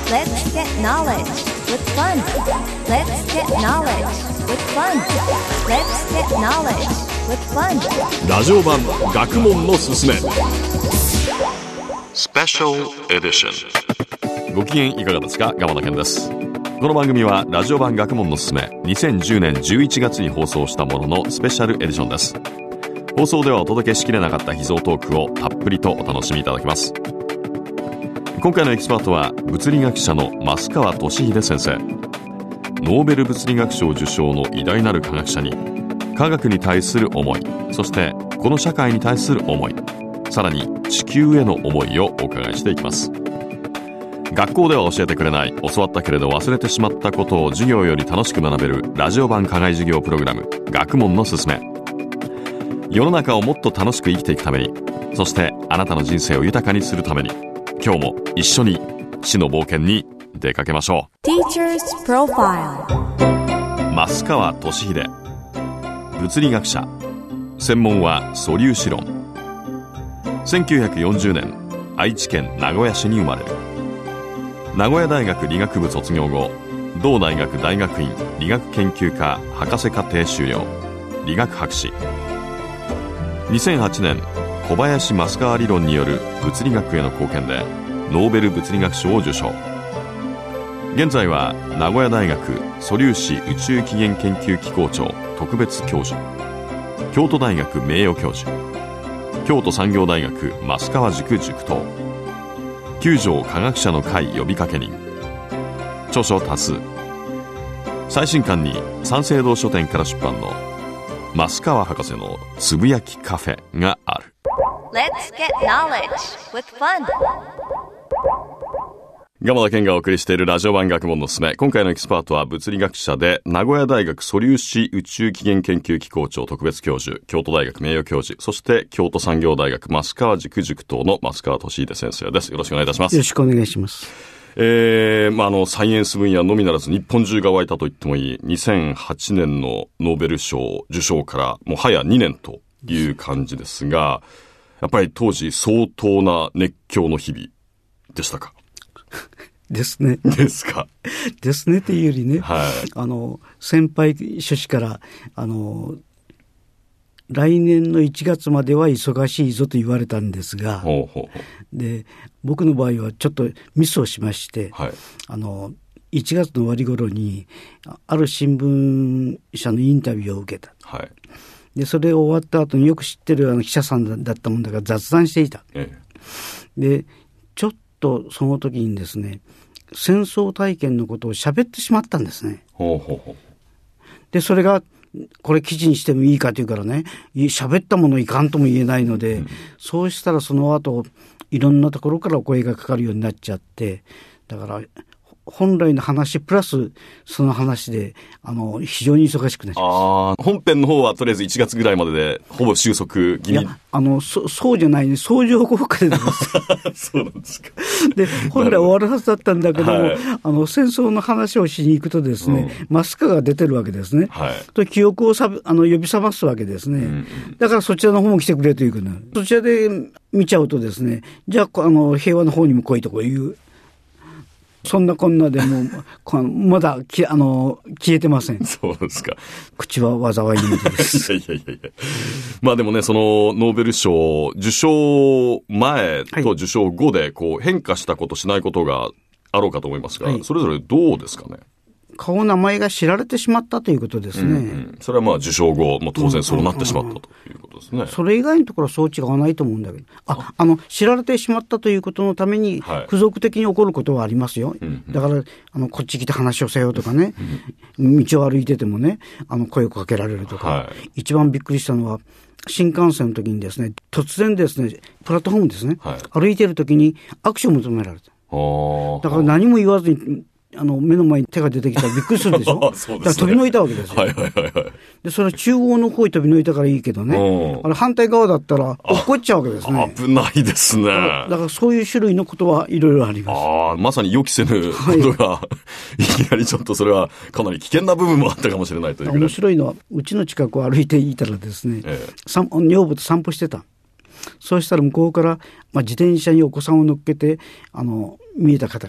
Let's get knowledge with fun. Let's get knowledge with fun. Let's get knowledge with fun. ラジオ版学問のすすめスペシャルエディション。ご機嫌いかがですか？鎌田健です。この番組はラジオ版学問のすすめ2010年11月に放送したもののスペシャルエディションです。放送ではお届けしきれなかった秘蔵トークをたっぷりとお楽しみいただきます。今回のエキスパートは物理学者の増川俊秀先生。ノーベル物理学賞受賞の偉大なる科学者に科学に対する思い、そしてこの社会に対する思い、さらに地球への思いをお伺いしていきます。学校では教えてくれない、教わったけれど忘れてしまったことを授業より楽しく学べるラジオ版課外授業プログラム学問のすすめ。世の中をもっと楽しく生きていくために、そしてあなたの人生を豊かにするために、今日も一緒に死の冒険に出かけましょう。 Teacher's Profile。 増川俊秀、物理学者、専門は素粒子論。1940年愛知県名古屋市に生まれる。名古屋大学理学部卒業後、同大学大学院理学研究科博士課程修了、理学博士。2008年小林増川理論による物理学への貢献でノーベル物理学賞を受賞。現在は名古屋大学素粒子宇宙起源研究機構長特別教授、京都大学名誉教授、京都産業大学増川塾塾頭、九条科学者の会呼びかけ人、著書多数。最新刊に三省堂書店から出版の増川博士のつぶやきカフェがある。 Let's get knowledge with fun。 鎌田健がお送りしているラジオ版学問のすすめ。今回のエキスパートは物理学者で名古屋大学素粒子宇宙起源研究機構長特別教授、京都大学名誉教授、そして京都産業大学増川塾塾頭の増川俊秀先生です。よろしくお願いいたします。 よろしくお願いします。 サイエンス分野のみならず日本中が沸いたと言ってもいい2008年のノーベル賞受賞からもう早2年という感じですが、やっぱり当時相当な熱狂の日々でしたか？ ですね。 ですか？ ですねというよりね、 はい、 先輩諸氏から来年の1月までは忙しいぞと言われたんですが、で僕の場合はちょっとミスをしまして、はい、1月の終わり頃にある新聞社のインタビューを受けた、はい、でそれ終わった後によく知ってる記者さんだったもんだから雑談していた、でちょっとその時にですね、戦争体験のことを喋ってしまったんですね。でそれがこれ記事にしてもいいかというからね、喋ったものいかんとも言えないので、そうしたらその後いろんなところからお声がかかるようになっちゃって、だから本来の話プラスその話で非常に忙しくなりました。 本編の方はとりあえず1月ぐらいまででほぼ収束気味。いやそうじゃないね、相乗効果で出ますそうなんですか。 で本来終わるはずだったんだけども、はい、戦争の話をしに行くとですね、増川が出てるわけですね、はい、と記憶を呼び覚ますわけですね、だからそちらの方も来てくれというか、そちらで見ちゃうとですね、じゃあ平和の方にも来いとこういう、そんなこんなでもまだ消えてません。 そうですか。 口は災いのみです。 いや。まあでもね、そのノーベル賞受賞前と受賞後で変化したことしないことがあろうかと思いますが、はい、それぞれどうですかね。 顔名前が知られてしまったということですね、 それはまあ受賞後も当然そうなってしまったということですね、 それ以外のところはそう違わないと思うんだけど、知られてしまったということのために付属的に起こることはありますよ、だからこっち来て話をせよとかね、道を歩いててもね声をかけられるとか、一番びっくりしたのは新幹線の時にですね、突然ですねプラットフォームですね、歩いてる時に握手を求められた。だから何も言わずに目の前に手が出てきたらびっくりするでしょそうですね、だから飛びのいたわけですよ、でそれは中央の方に飛びのいたからいいけどね、反対側だったら落っこっちゃうわけですね。 危ないですね。 だからそういう種類のことはいろいろあります。 まさに予期せぬことが、いきなりちょっとそれはかなり危険な部分もあったかもしれないというぐらい。 面白いのはうちの近くを歩いていたらですね、女房と散歩してた。そうしたら向こうから、自転車にお子さんを乗っけて見えた方がいる。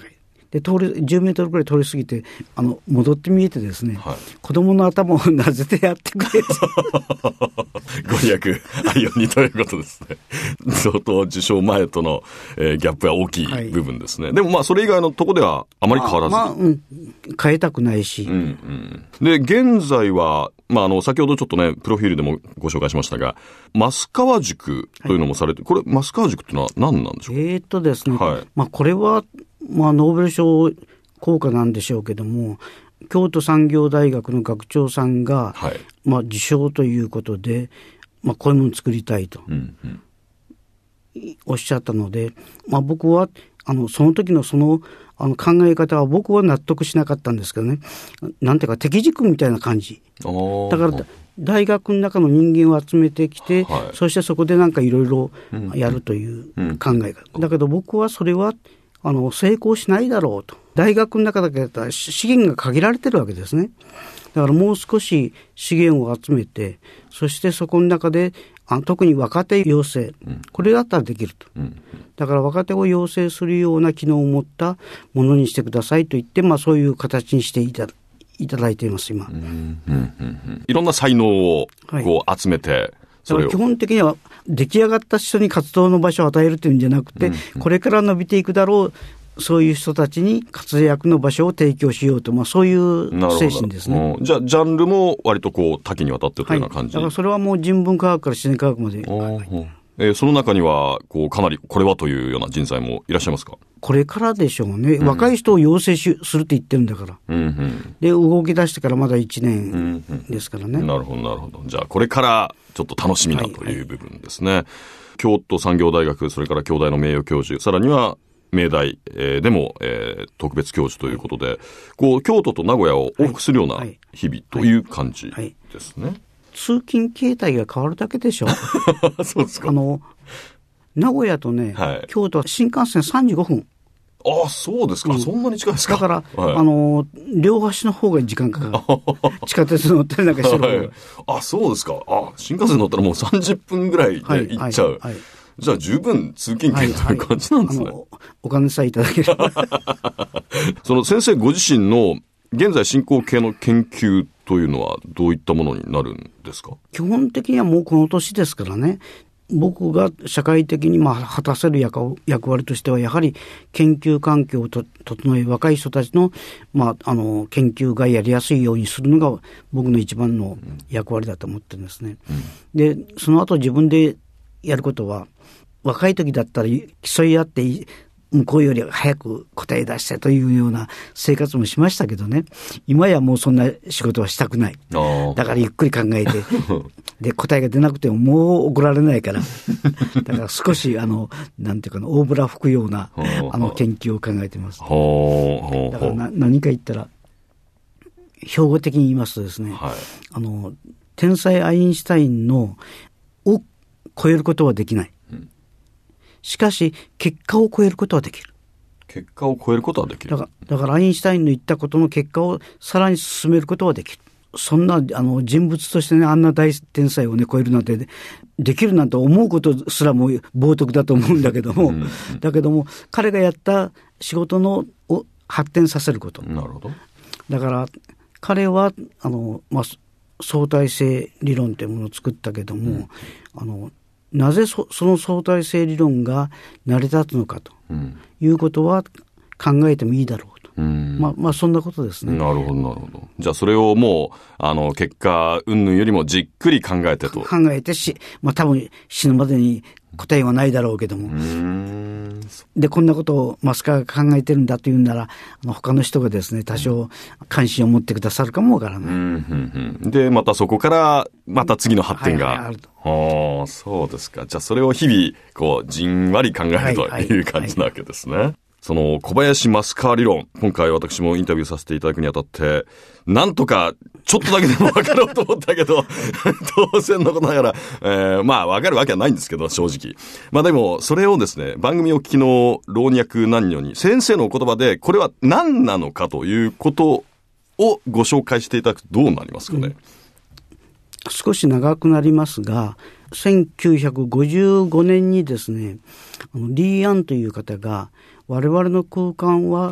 で10メートルくらい通り過ぎて戻って見えてですね、はい、子供の頭をなぜてやってくれご利益あるようにということですね。相当受賞前との、ギャップが大きい部分ですね、はい、でもそれ以外のとこではあまり変わらず、 変えたくないし、 で現在は、先ほどちょっとねプロフィールでもご紹介しましたが、増川塾というのもされて、はい、これ増川塾というのは何なんでしょうか。 ですね、はい、これは、ノーベル賞効果なんでしょうけども、京都産業大学の学長さんが、はい、受賞ということで、こういうものを作りたいと、おっしゃったので、僕はその時の考え方は僕は納得しなかったんですけどね、なんていうか敵軸みたいな感じだから、大学の中の人間を集めてきて、はい、そしてそこでなんかいろいろやるという考え方、だけど僕はそれは成功しないだろうと。大学の中だけだったら資源が限られてるわけですね。だからもう少し資源を集めて、そしてそこの中で特に若手養成、これだったらできると、だから若手を養成するような機能を持ったものにしてくださいと言って、そういう形にしていただいています今。 いろんな才能をこう集めて、はい、 だから基本的には出来上がった人に活動の場所を与えるというんじゃなくて、これから伸びていくだろうそういう人たちに活躍の場所を提供しようと、そういう精神ですね。 じゃあジャンルも割とこう多岐にわたってというような感じ、 だからそれはもう人文科学から自然科学まで、 その中にはこうかなりこれはというような人材もいらっしゃいますか。 これからでしょうね、若い人を養成するって言ってるんだから、で動き出してからまだ1年ですからね、 なるほどなるほど。じゃあこれからちょっと楽しみなという部分ですね、京都産業大学、それから京大の名誉教授、さらには明大、でも、特別教授ということで、こう京都と名古屋を往復するような日々という感じですね。 通勤形態が変わるだけでしょそうですか。 名古屋とね、京都は新幹線35分。 ああ、そうですか、そんなに近いですか。 だから、両端の方が時間かかる地下鉄乗ったりなんかしてる方が、 あ、そうですか。新幹線乗ったらもう30分ぐらいで行っちゃう、じゃあ十分通勤圏という感じなんですね、 お金さえいただければその先生ご自身の現在進行形の研究というのはどういったものになるんですか。 基本的にはもうこの年ですからね、僕が社会的に果たせる役割としてはやはり研究環境を整え、若い人たちの、研究がやりやすいようにするのが僕の一番の役割だと思ってるんですね、でその後自分でやることは、若い時だったら競い合って向こうより早く答え出してというような生活もしましたけどね、今やもうそんな仕事はしたくない。だからゆっくり考えてで答えが出なくてももう怒られないからだから少しなんていうかな、大ぶら吹くような研究を考えています。だから何か言ったら標語的に言いますとですね、天才アインシュタインを超えることはできない、しかし結果を超えることはできる。 結果を超えることはできる。 だからアインシュタインの言ったことの結果をさらに進めることはできる。そんな人物としてね、あんな大天才をね超えるなんてできるなんて思うことすらも冒涜だと思うんだけども、だけども彼がやった仕事を発展させること。 なるほど。 だから彼は相対性理論というものを作ったけども、なぜその相対性理論が成り立つのかということは考えてもいいだろうと、そんなことですね。 なるほどなるほど。じゃあそれをもう結果云々よりもじっくり考えてと。 考えて多分死ぬまでに答えはないだろうけども、でこんなことを増川が考えてるんだというんなら他の人がですね多少関心を持ってくださるかもわからない、 でまたそこからまた次の発展が、あると。そうですか。じゃあそれを日々こうじんわり考えるという感じなわけですね。その小林増川理論、今回私もインタビューさせていただくにあたってなんとかちょっとだけでも分かろうと思ったけど当然のことながら、分かるわけはないんですけど正直。でもそれをですね、番組を聞きの老若男女に先生のお言葉でこれは何なのかということをご紹介していただくとどうなりますかね。 少し長くなりますが、1955年にですね、リー・アンという方が我々の空間は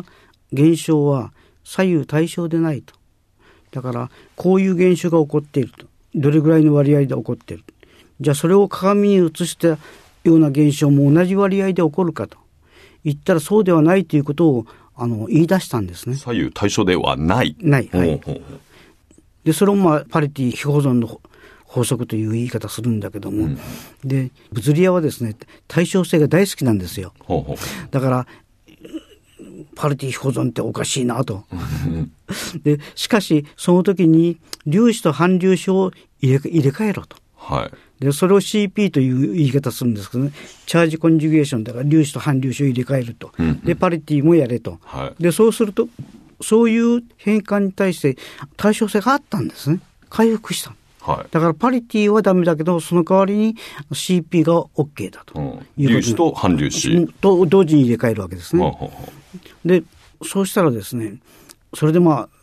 現象は左右対称でないと。だからこういう現象が起こっていると。どれぐらいの割合で起こっている。じゃあそれを鏡に映したような現象も同じ割合で起こるかと言ったらそうではないということを言い出したんですね。 左右対称ではない。 ない。はい。でそれをパリティ非保存の法則という言い方するんだけども、で物理屋はですね対称性が大好きなんですよ。だからパリティ非保存っておかしいなとでしかしその時に粒子と反粒子を入れ替えろと、でそれを CP という言い方するんですけどね、チャージコンジュゲーションだから粒子と反粒子を入れ替えると、でパリティもやれと、でそうするとそういう変換に対して対称性があったんですね。回復した。だからパリティはダメだけどその代わりに CP が OK だと、 粒子と反粒子と同時に入れ替えるわけですね。でそうしたらですね、それで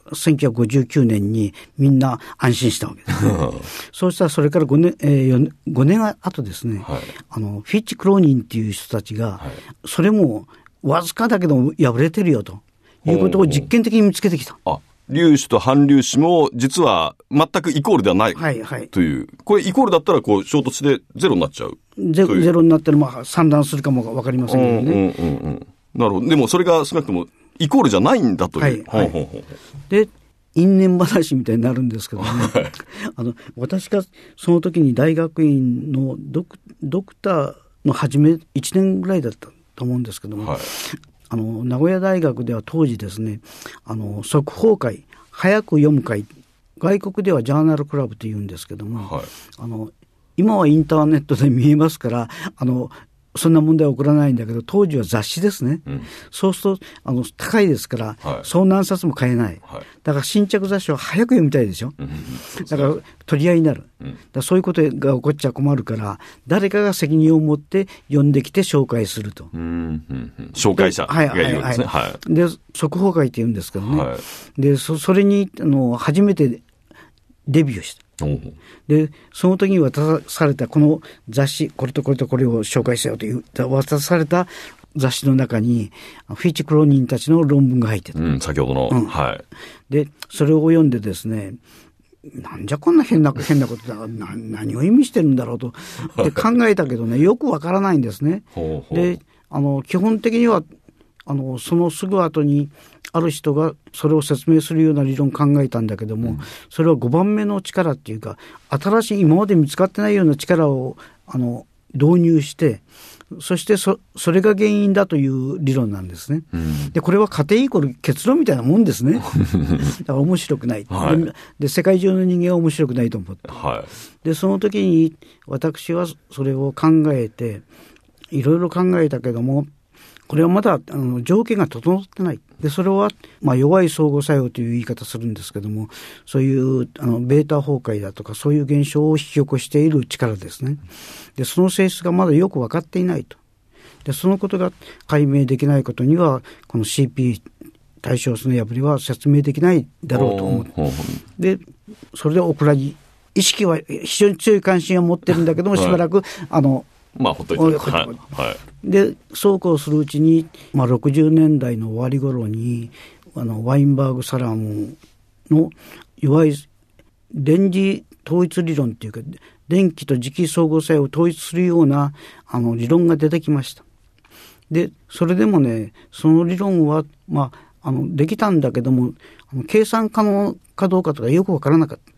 1959年にみんな安心したわけですそうしたらそれから5年後ですね、フィッチ・クローニンっていう人たちが、それもわずかだけど破れてるよということを実験的に見つけてきた。 粒子と反粒子も実は全くイコールではないという、これイコールだったらこう衝突してゼロになっちゃう。 ゼロになってる、散乱するかも分かりませんけどね。 なるほど。でもそれが少なくともイコールじゃないんだという。 で因縁話みたいになるんですけどね私がその時に大学院のドクターの初め1年ぐらいだったと思うんですけども、名古屋大学では当時ですね、速報会、早く読む会、外国ではジャーナルクラブというんですけども、今はインターネットで見えますからそんな問題は起こらないんだけど、当時は雑誌ですね、そうすると高いですから、そう何冊も買えない、だから新着雑誌を早く読みたいでしょ、だから取り合いになる、だからそういうことが起こっちゃ困るから誰かが責任を持って読んできて紹介すると、 紹介者がいるんですね。 で速報会って言うんですけどね、でそれに初めてデビューした。でその時に渡されたこの雑誌、これとこれとこれを紹介せよという渡された雑誌の中にフィッチ・クローニンたちの論文が入ってた、 先ほどの、 でそれを読んでですね、なんじゃこんな変なことだ、何を意味してるんだろうとで考えたけどね、よくわからないんですね。で基本的にはそのすぐ後にある人がそれを説明するような理論を考えたんだけども、それは5番目の力っていうか、新しい今まで見つかってないような力を導入して、そしてそれが原因だという理論なんですね。でこれは過程イコール結論みたいなもんですねだから面白くない、で世界中の人間は面白くないと思った、でその時に私はそれを考えていろいろ考えたけども、これはまだ条件が整ってない。でそれは、弱い相互作用という言い方するんですけども、そういうベータ崩壊だとかそういう現象を引き起こしている力ですね。でその性質がまだよく分かっていないと。でそのことが解明できないことにはこの CP 対称数の破りは説明できないだろうと思う。でそれでオクラに意識は非常に強い関心を持ってるんだけども、しばらくほっといて、 でそうこうするうちに、60年代の終わり頃にワインバーグ・サラムのいわゆる電磁統一理論というか、電気と磁気相互作用を統一するような理論が出てきました。でそれでもね、その理論は、できたんだけども計算可能かどうかとかよくわからなかった。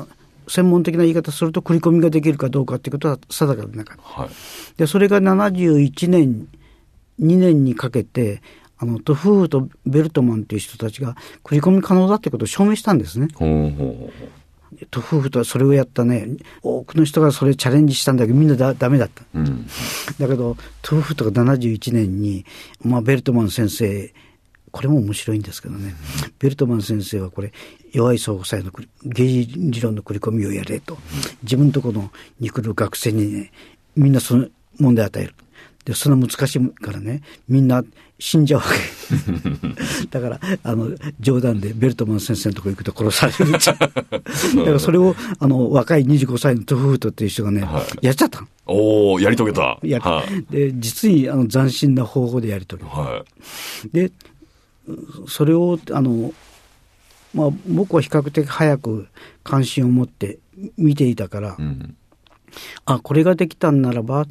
専門的な言い方すると繰り込みができるかどうかということは定かでなかった、でそれが71年2年にかけてトフーとベルトマンという人たちが繰り込み可能だということを証明したんですね。トフーとそれをやったね、多くの人がそれチャレンジしたんだけどみんなダメだった、だけどトフーとが71年に、ベルトマン先生、これも面白いんですけどね、ベルトマン先生はこれ弱い相互作用のゲージ理論の繰り込みをやれと、自分のところに来る学生にね、みんなその問題を与える。でそんな難しいからね、みんな死んじゃうわけだから冗談でベルトマン先生のところ行くと殺されるんちゃうだからそれを若い25歳のトフートっていう人がね、やっちゃった。 やり遂げた。 で実に斬新な方法でやり遂げた、でそれを僕は比較的早く関心を持って見ていたから、これができたんならば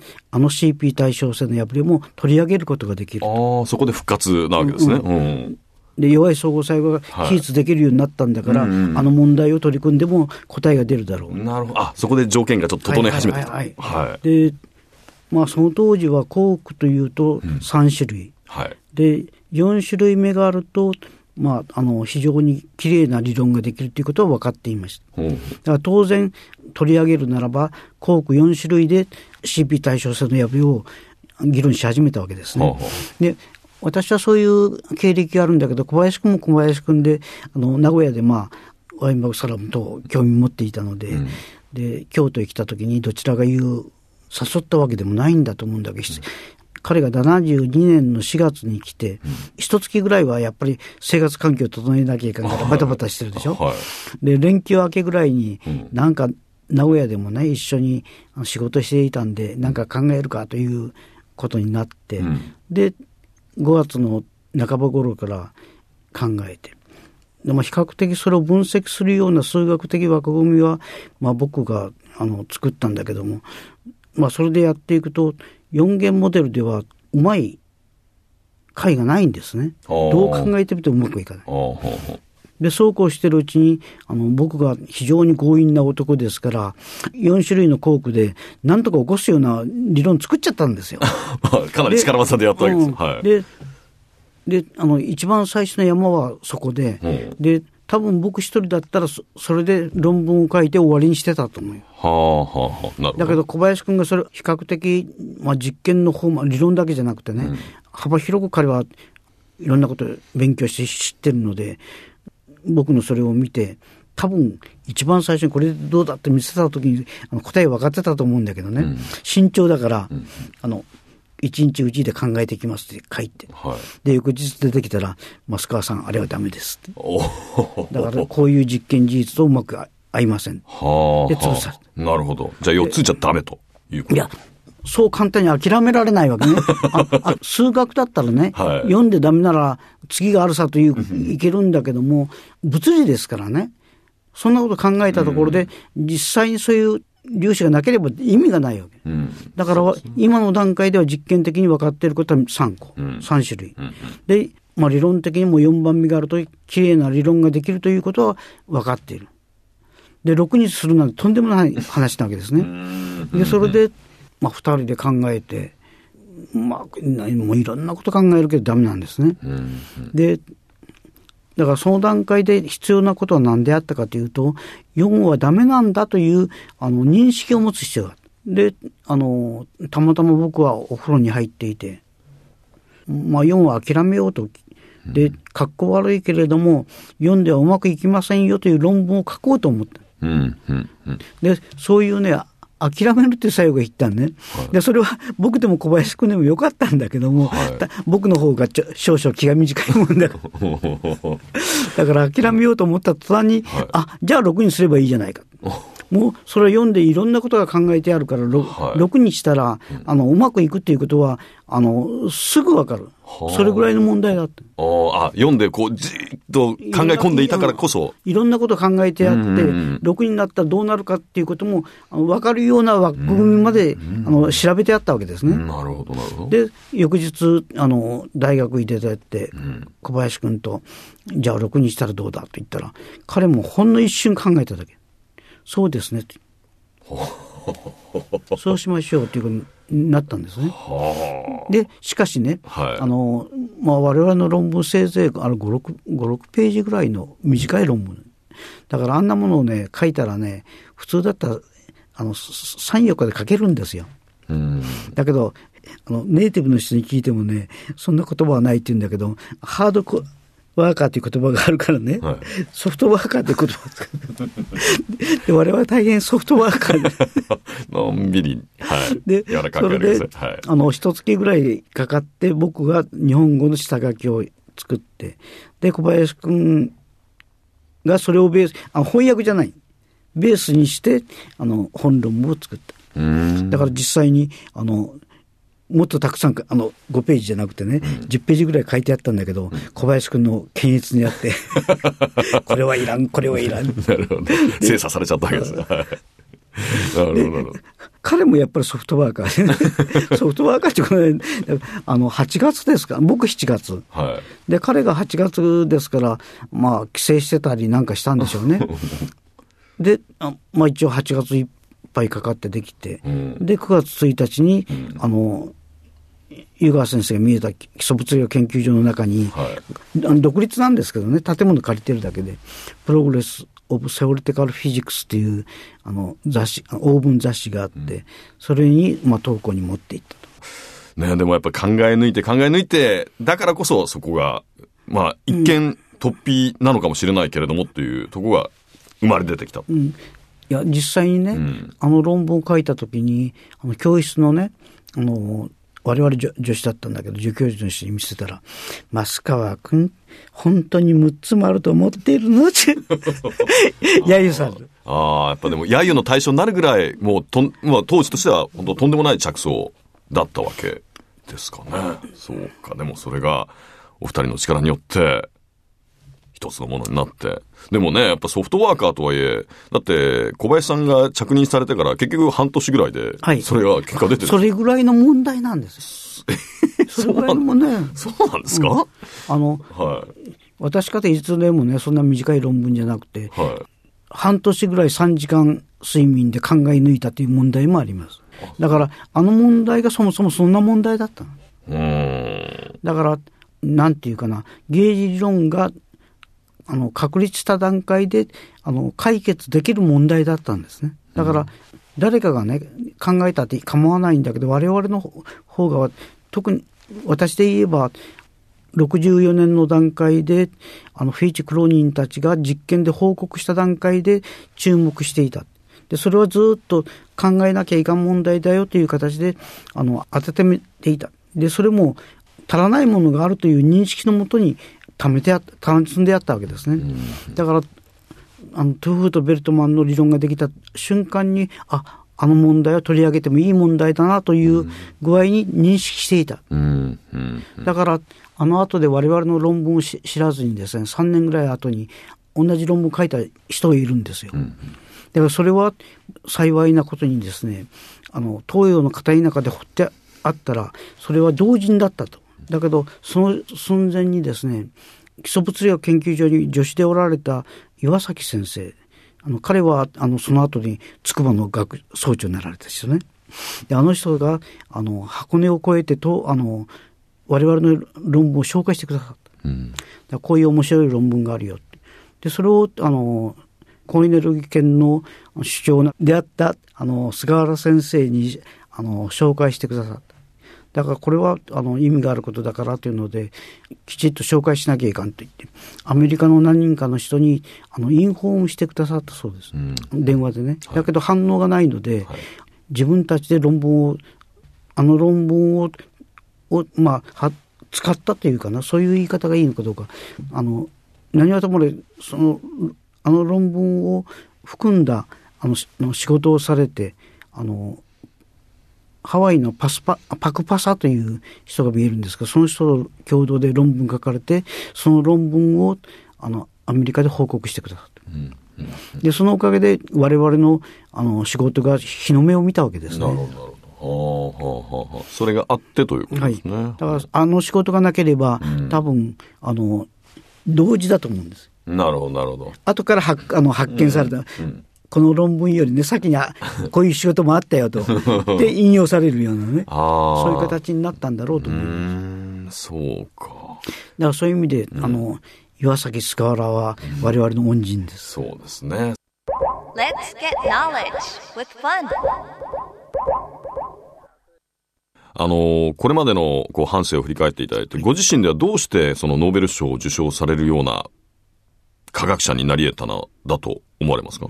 CP 対称性の破れも取り上げることができる。 そこで復活なわけですね。 で弱い相互作用が比率できるようになったんだから、問題を取り組んでも答えが出るだろう。 なるほど。そこで条件がちょっと整え始めた。 で、その当時はコークというと3種類、で4種類目があると、非常にきれいな理論ができるということは分かっていました。だから当然取り上げるならばコーク4種類で CP 対称性の破れを議論し始めたわけですね。で私はそういう経歴があるんだけど、小林君も小林君で名古屋でワインバーグサラムと興味持っていたので、で京都へ来た時にどちらが誘ったわけでもないんだと思うんだけど、彼が72年の4月に来て、一月ぐらいはやっぱり生活環境を整えなきゃいけないからバタバタしてるでしょ。で連休明けぐらいになんか名古屋でもね一緒に仕事していたんでなんか考えるかということになって、で5月の半ば頃から考えて、で比較的それを分析するような数学的枠組みは、僕が作ったんだけども、それでやっていくと4元モデルではうまい解がないんですね。どう考えてみてもうまくいかない。でそうこうしてるうちに僕が非常に強引な男ですから4種類のコークでなんとか起こすような理論作っちゃったんですよ。 かなり力技でやったわけです。 で一番最初の山はそこで、で多分僕一人だったら それで論文を書いて終わりにしてたと思う。だけど小林君がそれ比較的、実験の方も理論だけじゃなくてね、幅広く彼はいろんなことを勉強して知ってるので、僕のそれを見て多分一番最初にこれどうだって見せた時に答え分かってたと思うんだけどね、慎重だから、一日うちで考えていきますって書いて、で翌日出てきたら増川さんあれはダメですってだからこういう実験事実とうまく合いませんで潰された。 なるほど。じゃあ4つじゃダメということ。 いやそう簡単に諦められないわけね。数学だったらね、読んでダメなら次があるさといういけるんだけども、物理ですからね、そんなこと考えたところで、実際にそういう粒子がなければ意味がないわけ。だから今の段階では実験的に分かっていることは3種類。で、理論的にも4番目があるときれいな理論ができるということは分かっている。で、6にするなんてとんでもない話なわけですね。で、それで、2人で考えて、もういろんなこと考えるけどダメなんですね。で、だからその段階で必要なことは何であったかというと、4はダメなんだという認識を持つ必要がある。で、たまたま僕はお風呂に入っていて、4は諦めようと。で、かっこ悪いけれども、4ではうまくいきませんよという論文を書こうと思った。で、そういうね、諦めるっていう作用が言ったんね。で、それは僕でも小林君でもよかったんだけども、僕の方が少々気が短いもんだから。だから諦めようと思った途端に、じゃあ6にすればいいじゃないか。もうそれを読んでいろんなことが考えてあるから 6にしたらうまくいくっていうことはすぐ分かる。それぐらいの問題だって。 読んでこうじーっと考え込んでいたからこそいろんなことを考えてあって、6になったらどうなるかっていうことも分かるような枠組みまで調べてあったわけですね。 なるほどなるほど。 で翌日大学に出てって小林君とじゃあ6にしたらどうだと言ったら、彼もほんの一瞬考えただけ、そうですねってそうしましょうということになったんですね。でしかしね、我々の論文せいぜい5、6ページぐらいの短い論文だから、あんなものをね書いたらね、普通だったら3、4日で書けるんですよ。だけどネイティブの人に聞いてもね、そんな言葉はないって言うんだけど、ハードワーカーという言葉があるからね、ソフトワーカーという言葉を使うで我々は大変ソフトワーカーでのんびり、 で柔らかくやります。 それで一月ぐらいかかって僕が日本語の下書きを作って、で小林君がそれをベース翻訳じゃないベースにして本論文を作った。だから実際にもっとたくさん5ページじゃなくてね、10ページぐらい書いてあったんだけど、小林君の検閲にあってこれはいらんこれはいらんなるほど、精査されちゃったわけですね。なるほど。 彼もやっぱりソフトワーカーでソフトワーカーって8月ですか、僕7月、はい、で彼が8月ですから、まあ帰省してたりなんかしたんでしょうねで、まあ、一応8月いっぱいかかってできて、で9月1日に湯川先生が見えた基礎物理学研究所の中に、はい、独立なんですけどね、建物借りてるだけでプログレスオブセオリティカルフィジックスっていう雑誌、オーブン雑誌があって、それに投稿に持っていったと。 ね、でもやっぱ考え抜いて、だからこそそこが、まあ一見突飛なのかもしれないけれどもっていうところが生まれ出てきた。 いや、実際にね、論文を書いたときに、教室のね、我々助手だったんだけど、助教授の人に見せたら、増川君、本当に6つもあると思っているのって、揶揄される。 やっぱでも、揶揄の対象になるぐらい、もう当時としては、本当とんでもない着想だったわけですかね。そうか、でもそれが、お二人の力によって、一つのものになって。でもね、やっぱソフトワーカーとはいえ、だって小林さんが着任されてから結局半年ぐらいで、それが結果出てる。 それぐらいの問題なんですよ。それぐらいの問題なんです。 そうなんですか？はい。 私かていつでもね、そんな短い論文じゃなくて、はい、半年ぐらい3時間睡眠で考え抜いたという問題もあります。だから問題がそもそもそんな問題だったの。だからなんていうかな、ゲージ理論が確立した段階で解決できる問題だったんですね。だから誰かがね考えたって構わないんだけど、我々の方が特に私で言えば64年の段階でフィーチ・クローニンたちが実験で報告した段階で注目していた。でそれはずっと考えなきゃいかん問題だよという形で温めていた。でそれも足らないものがあるという認識のもとに積んであったわけですね。だからトゥーフーとベルトマンの理論ができた瞬間に問題を取り上げてもいい問題だなという具合に認識していた。だから後で我々の論文を知らずにですね、3年ぐらい後に同じ論文を書いた人がいるんですよ。だからそれは幸いなことにですね、東洋の片田舎で掘ってあったらそれは常人だったと。だけどその寸前にですね、基礎物理学研究所に助手でおられた岩崎先生、彼はその後に筑波の総長になられた人ね。で人が箱根を越えてと我々の論文を紹介してくださった。だこういう面白い論文があるよって。でそれをコーネル研の主張であった菅原先生に紹介してくださった。だからこれは意味があることだからというのできちっと紹介しなきゃいかんと言ってアメリカの何人かの人にインフォームしてくださったそうです、電話でね。だけど反応がないので、自分たちで論文を論文を使ったというかな、そういう言い方がいいのかどうか何はともあれ論文を含んだ仕事をされてハワイのパクパサという人が見えるんですが、その人と共同で論文書かれて、その論文をアメリカで報告してくださった。でそのおかげで我々の仕事が日の目を見たわけですね。 なるほど。それがあってということですね。 だから仕事がなければ、多分同時だと思うんです。 なるほど。 後から発見された。この論文よりね先にこういう仕事もあったよとで引用されるようなねそういう形になったんだろうと思います。 そうか。だからそういう意味で、岩崎菅原は我々の恩人です。 そうですね。 Let's get knowledge with fun。 これまでの半生を振り返っていただいて、ご自身ではどうしてそのノーベル賞を受賞されるような科学者になり得たのだと思われますか？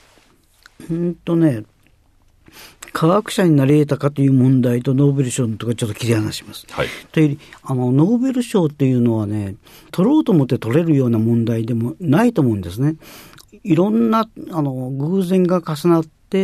科学者になり得たかという問題とノーベル賞のとかちょっと切り離します。というよりノーベル賞っていうのはね、取ろうと思って取れるような問題でもないと思うんですね。いろんな偶然が重なって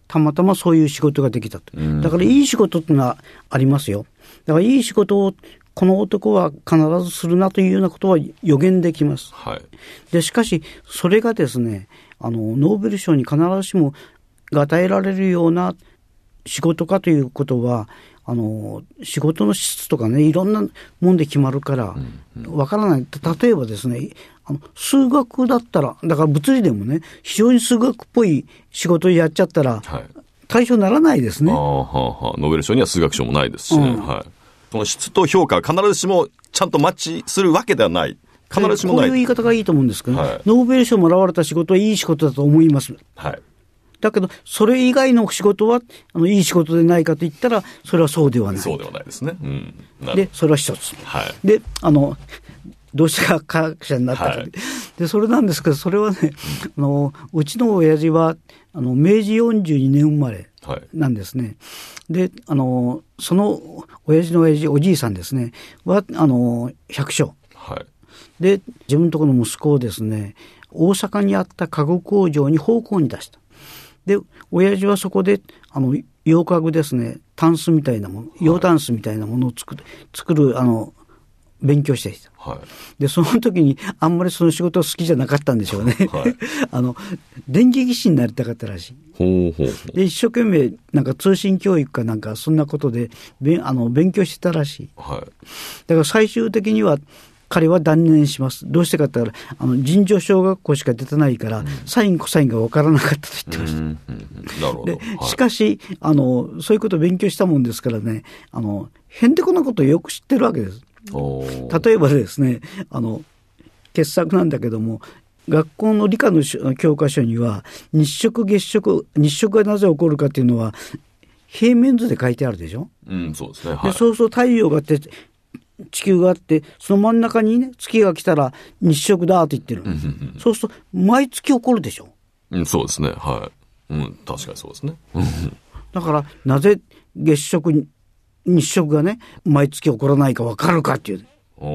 たまたまそういう仕事ができたと。だからいい仕事っていうのはありますよ。だからいい仕事をこの男は必ずするなというようなことは予言できます。 はい、でしかしそれがですね、ノーベル賞に必ずしも与えられるような仕事かということは仕事の質とかね、いろんなもんで決まるからわからない。例えばですね、数学だったら、だから物理でもね、非常に数学っぽい仕事をやっちゃったら、はい、対象にならないですね。 ノーベル賞には数学賞もないですしね、はい、その質と評価は必ずしもちゃんとマッチするわけではない。必ずしもない。 こういう言い方がいいと思うんですけど、はい、ノーベル賞もらわれた仕事はいい仕事だと思います。 はい。 だけど、それ以外の仕事はいい仕事でないかと言ったら、それはそうではない。 そうではないですね。 で、それは一つ。 はい。 で、どうして科学者になったか、はい、で、それなんですけど、それはね、うちの親父は、明治42年生まれなんですね。はい、で、その親父の親父、おじいさんですね、は、百姓。 はい。 で、自分のところの息子をですね、大阪にあった家具工場に奉公に出した。で、親父はそこで、洋家具ですね、タンスみたいなもの、洋タンスみたいなものを作る、勉強していた。 はい。 で、その時に、あんまりその仕事好きじゃなかったんでしょうね。 はい。 電気技師になりたかったらしい。 ほう。 で、一生懸命、なんか通信教育かなんか、そんなことで、勉強してたらしい。 はい。 だから最終的には、彼は断念します。どうしてかって言ったら、尋常小学校しか出てないから、サインコサインが分からなかったと言ってました。 なるほど。 で、しかし、そういうことを勉強したもんですからね、へんてこなことをよく知ってるわけです。例えばですね、傑作なんだけども、学校の理科の教科書には、日食がなぜ起こるかっていうのは、平面図で書いてあるでしょ。 そうですね。はい。 で、そう太陽があって、地球があって、その真ん中にね、月が来たら日食だと言ってる。そうすると、毎月起こるでしょ。 そうですね。はい。確かにそうですね。 だから、なぜ日食がね、毎月起こらないか分かるかっていう。で、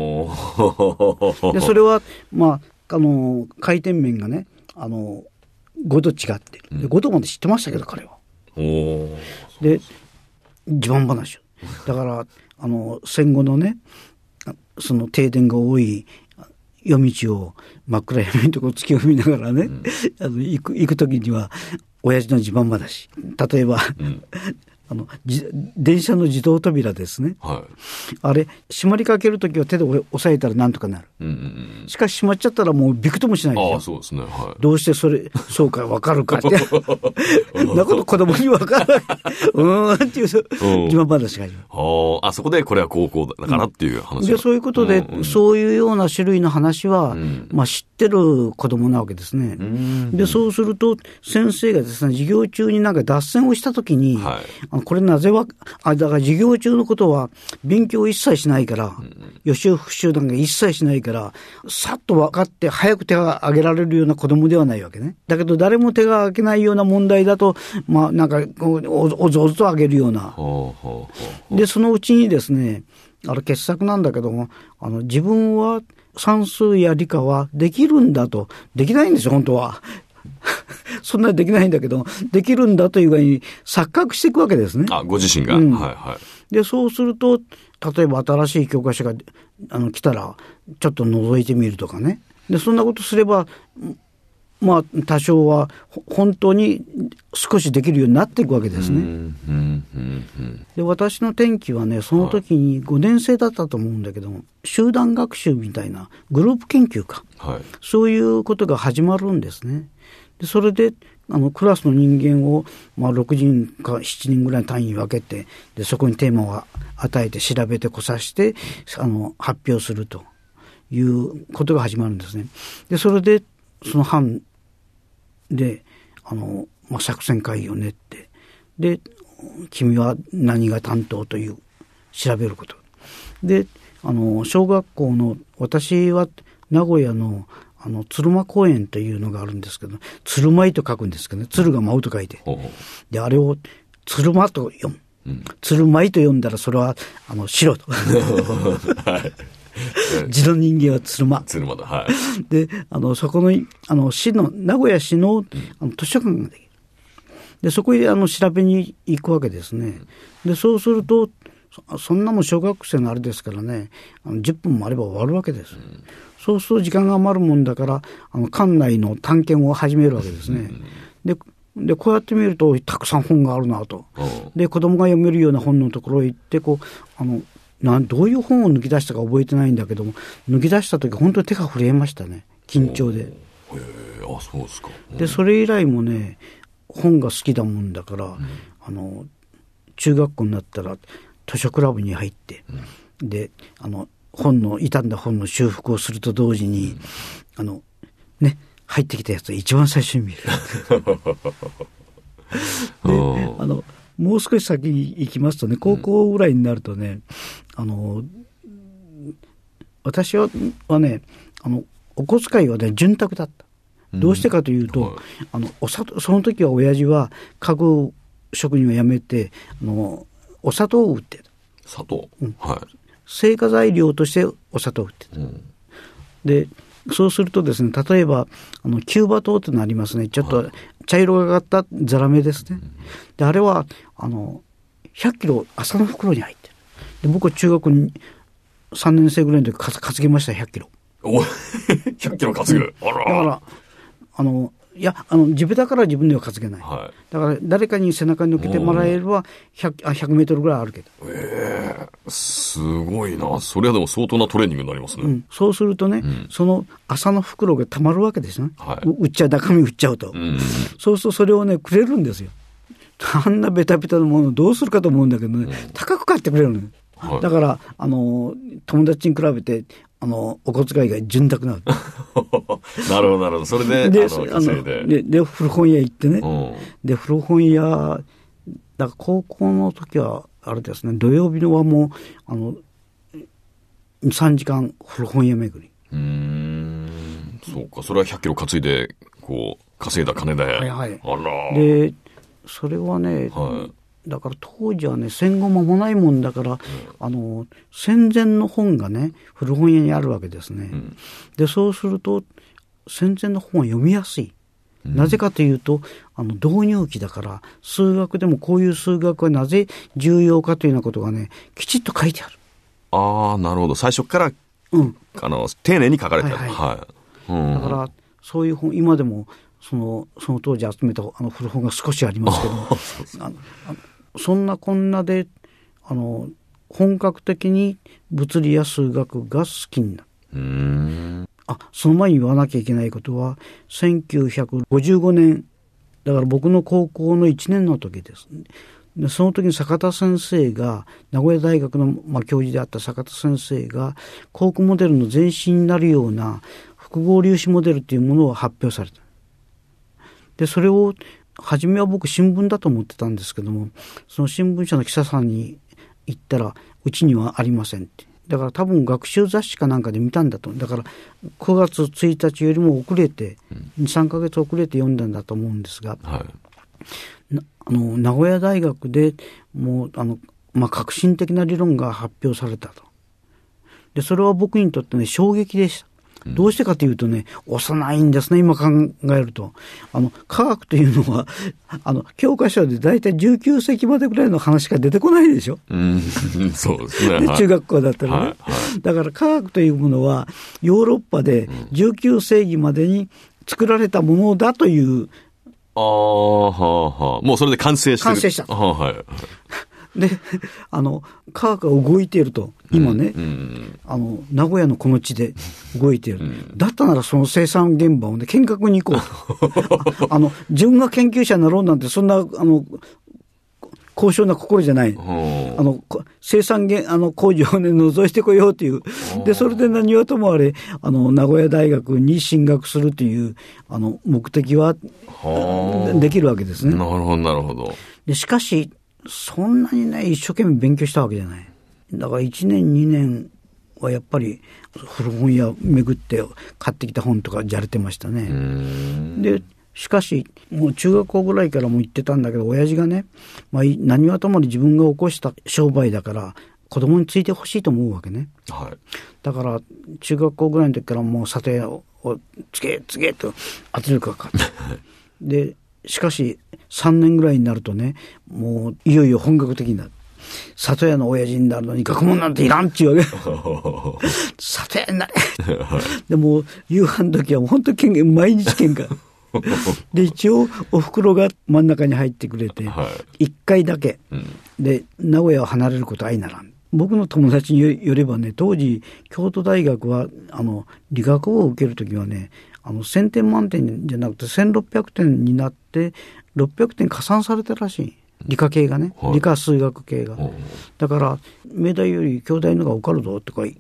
それは、回転面がね、5度違って、5度まで知ってましたけど、彼は。で、自慢話。だから、戦後のね、その停電が多い夜道を真っ暗闇のところ月を見ながらね、行く時には親父の自慢話。例えば、電車の自動扉ですね、 はい、 あれ閉まりかけるときは手で押さえたらなんとかなる、しかし閉まっちゃったらもうびくともしないですよ。 そうですね、はい、 どうしてそうか分かるかってなこと子供に分からないっていう自慢話があります。 そこでこれは高校だからっていう話、 でそういうことで、そういうような種類の話は、知ってる子供なわけですね、でそうすると先生がですね、授業中になんか脱線をしたときに、これなぜだから授業中のことは勉強一切しないから、予習復習なんか一切しないから、さっと分かって早く手が挙げられるような子供ではないわけね。だけど誰も手が挙げないような問題だと、なんかおぞおぞと挙げるような。で、そのうちにですね、傑作なんだけども、自分は算数や理科はできるんだと。できないんですよ、本当は。そんなにできないんだけど、できるんだという具合に錯覚していくわけですね。 ご自身が。はいはい。 で、そうすると、例えば新しい教科書が来たら、ちょっと覗いてみるとかね。で、そんなことすれば、多少は本当に少しできるようになっていくわけですね。で、私の転機はね、その時に5年生だったと思うんだけども、集団学習みたいなグループ研究か、そういうことが始まるんですね。でそれでクラスの人間を、6人か7人ぐらいの単位に分けて、でそこにテーマを与えて調べてこさして発表するということが始まるんですね。でそれでその班で作戦会議を練って、で君は何が担当という調べることで、小学校の、私は名古屋の鶴舞公園というのがあるんですけど、鶴舞と書くんですけどね、鶴が舞うと書いて、であれを鶴舞と読む、鶴舞と読んだらそれは白と字の人間は鶴舞。 鶴舞だ。はい。 でそこの名古屋市の図書館ができる。 でそこへ調べに行くわけですね。でそうするとそんなもん小学生のあれですからね、10分もあれば終わるわけです。そうすると時間が余るもんだから館内の探検を始めるわけですね。でこうやって見るとたくさん本があるなと。で子供が読めるような本のところへ行ってどういう本を抜き出したか覚えてないんだけども、抜き出した時本当に手が震えましたね、緊張で。 あ、そうですか。 でそれ以来もね本が好きだもんだから、中学校になったら図書クラブに入って、で傷んだ本の修復をすると同時に、入ってきたやつを一番最初に見るでもう少し先に行きますとね、高校ぐらいになるとね、私はねお小遣いはね潤沢だった。どうしてかというと、その時は親父は家具職人を辞めてお砂糖を売ってた。 砂糖、 製菓材料としてお砂糖を売ってた。でそうするとですね、例えばキューバ糖ってのありますね。ちょっと茶色がかったザラメですね。であれは100キロ麻の袋に入ってる。で僕は中学3年生ぐらいの時担ぎました。100キロ。 100キロ担ぐ。 だから自分だから自分では担げない、だから誰かに背中に乗っけてもらえれば100メートルぐらいあるけど、 すごいな。それはでも相当なトレーニングになりますね。 そうするとね、その麻の袋がたまるわけですね、中身売っちゃうと、そうするとそれをねくれるんですよ。あんなベタベタのものをどうするかと思うんだけどね、高く買ってくれるのよ、だから友達に比べてお小遣いが潤沢なるなるほどなるほど。それで稼いで古本屋行ってね、で古本屋だから高校の時はあれですね、土曜日のはもう3時間古本屋巡り。 そうか、それは100キロ担いで稼いだ金で、あら。 でそれはね、だから当時はね戦後間もないもんだから戦前の本がね古本屋にあるわけですね、でそうすると戦前の本は読みやすい、なぜかというと導入記だから、数学でもこういう数学はなぜ重要かというようなことがねきちっと書いてある。 なるほど。最初から、丁寧に書かれてある。だからそういう本今でもその当時集めた古本が少しありますけどそんなこんなで本格的に物理や数学が好きになる。その前に言わなきゃいけないことは1955年だから僕の高校の1年の時です。でその時に坂田先生が名古屋大学の、教授であった坂田先生がコークモデルの前身になるような複合粒子モデルというものを発表された。でそれを初めは僕新聞だと思ってたんですけども、その新聞社の記者さんに言ったらうちにはありませんって。だから多分学習雑誌かなんかで見たんだと。だから9月1日よりも遅れて、2、3ヶ月遅れて読んだんだと思うんですが、名古屋大学でもう革新的な理論が発表されたと。でそれは僕にとってね衝撃でした。どうしてかというとね、幼いんですね今考えると。科学というのは教科書でだいたい19世紀までぐらいの話しか出てこないでしょ。 そうですね。 中学校だったらね、だから科学というものはヨーロッパで19世紀までに作られたものだという、 もうそれで完成してる。 完成した。で科学が動いていると今ね、名古屋のこの地で動いている、だったならその生産現場をね見学に行こうと自分が研究者になろうなんてそんな高尚な心じゃない。生産工場をね覗いてこようという。でそれで何はともあれ名古屋大学に進学するという目的はできるわけですね。 なるほどなるほど。 でしかしそんなにね一生懸命勉強したわけじゃない。だから1年2年はやっぱり古本屋巡って買ってきた本とかじゃれてましたね。でしかしもう中学校ぐらいからも言ってたんだけど、親父がね、何はともあれ自分が起こした商売だから子供についてほしいと思うわけね、だから中学校ぐらいの時からもう査定をつけと圧力がかかってでしかし3年ぐらいになるとね、もういよいよ本格的になる。里屋の親父になるのに学問なんていらんっちゅうわけ。里屋になれ。でも夕飯の時はもう本当に毎日喧嘩。で一応お袋が真ん中に入ってくれて、1回だけ、で名古屋を離れることは相ならん。僕の友達によればね、当時京都大学は理学部を受けるときはね、1000点満点じゃなくて1600点になって600点加算されたらしい。理科系がね、理科数学系が。だから明大より京大のが受かるぞってかい。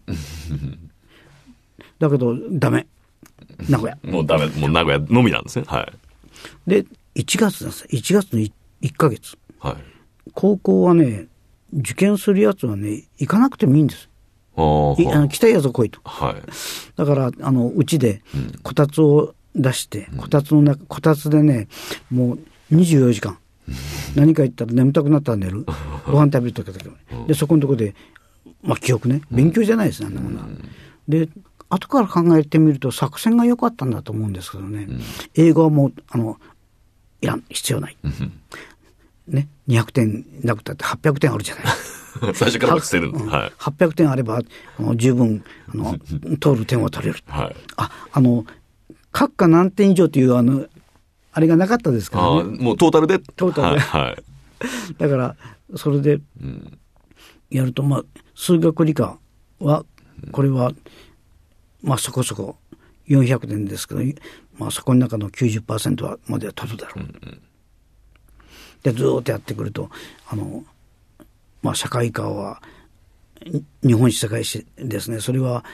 だけどダメ。名古屋。 もうダメ。もう名古屋のみなんですね。はい。 で1月なんです。1月の1ヶ月。 はい。 高校はね、受験するやつはね、行かなくてもいいんです。来たいやつは来いと。 はい。 だからうちでこたつを出して、こたつでね、もう24時間。何か言ったら眠たくなったら寝る。ご飯食べるときだけど、でそこのとこで、記憶ね、勉強じゃないですね、あんなものは。で後から考えてみると作戦が良かったんだと思うんですけどね、英語はもういらん、必要ない、ね、200点なくたって800点あるじゃない最初から捨てる、はい、 800点あれば十分通る点は取れる、はい、閣下何点以上というあれがなかったですからね。 もうトータルで、 はいはい、だからそれでやると、数学理科はこれはそこそこ400点ですけど、そこの中の 90% はまでは取るだろう、でずっとやってくると社会科は日本史世界史ですね、それは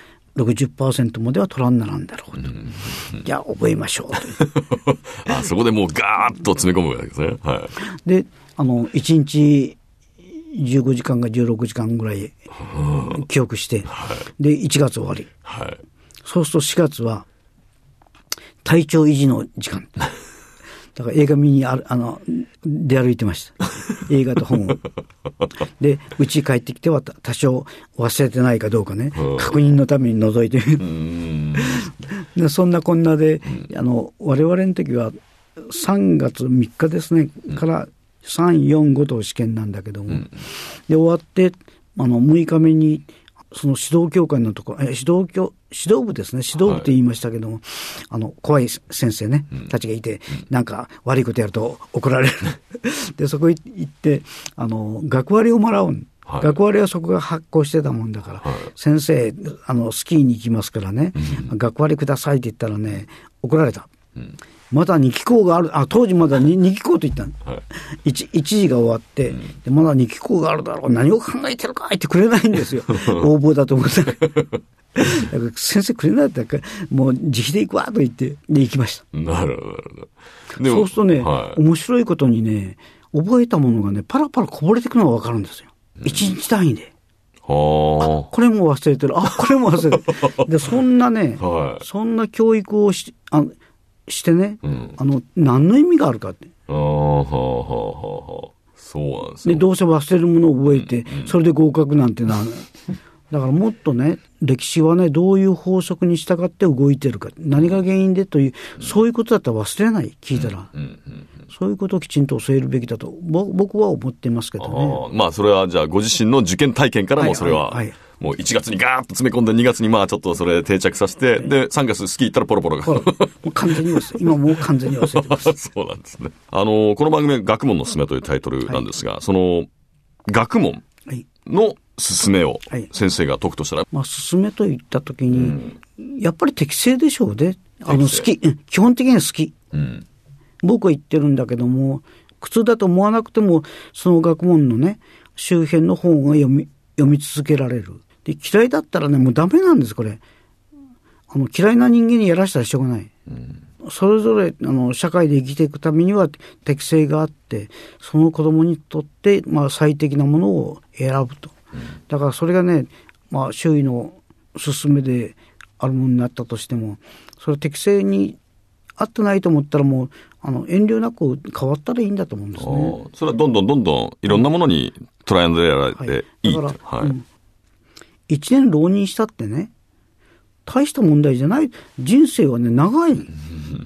60% までは取らんならんだろうと、じゃあ覚えましょうとそこでもうガーッと詰め込むわけですね、はい、 で1日15時間か16時間ぐらい記憶して、で1月終わり、はい、そうすると4月は体調維持の時間だから映画見に出歩いてました映画と本をで家に帰ってきては多少忘れてないかどうかね確認のために覗いてみるでそんなこんなで我々の時は3月3日ですねから3、4、5と試験なんだけども、で終わって6日目にその指導教官のところ指導部ですね、指導部って言いましたけども、怖い先生ね、たちがいて、なんか悪いことやると怒られるでそこ行って学割をもらう、学割はそこが発行してたもんだから、先生スキーに行きますからね、学割くださいって言ったらね怒られた、まだ2期校がある、当時まだ 2期校と言ったの、1時が終わって、でまだ2期校があるだろう、何を考えてるか言ってくれないんですよ応募だと思ったらだから先生くれないんだったらもう自費で行くわと言ってで行きました。 なるほど。 そうするとね、面白いことにね、覚えたものがねパラパラこぼれてくるのが分かるんですよ、1日単位で。これも忘れてる、これも忘れてるでそんなね、そんな教育をしてね、何の意味があるかって。 そうなんですね。 でどうせ忘れるものを覚えて、それで合格なんてだからもっとね、歴史はねどういう法則に従って動いてるか、何が原因でという、そういうことだったら忘れない、聞いたら、そういうことをきちんと教えるべきだと僕は思ってますけどね。 それはじゃあご自身の受験体験からもそれは、もう1月にガーッと詰め込んで2月にちょっとそれ定着させて、で3月スキー行ったらポロポロがもう完全に忘れ今もう完全に忘れてますそうなんですね。この番組は学問のすすめというタイトルなんですが、その学問のすすめを先生が解くとしたら、 すすめといったときに、やっぱり適正でしょうね。好き、基本的には好き、僕は言ってるんだけども、苦痛だと思わなくてもその学問のね周辺の本が読み続けられる。で嫌いだったらねもうダメなんです。これ嫌いな人間にやらせたらしょうがない、それぞれ社会で生きていくためには適性があって、その子供にとって最適なものを選ぶと、だからそれがね、周囲の勧めであるものになったとしても、それ適性に合ってないと思ったらもう遠慮なく変わったらいいんだと思うんですね。 それはどんどんいろんなものにトライアンドエラーでいいと、 だから、1年浪人したってね大した問題じゃない。人生はね長い、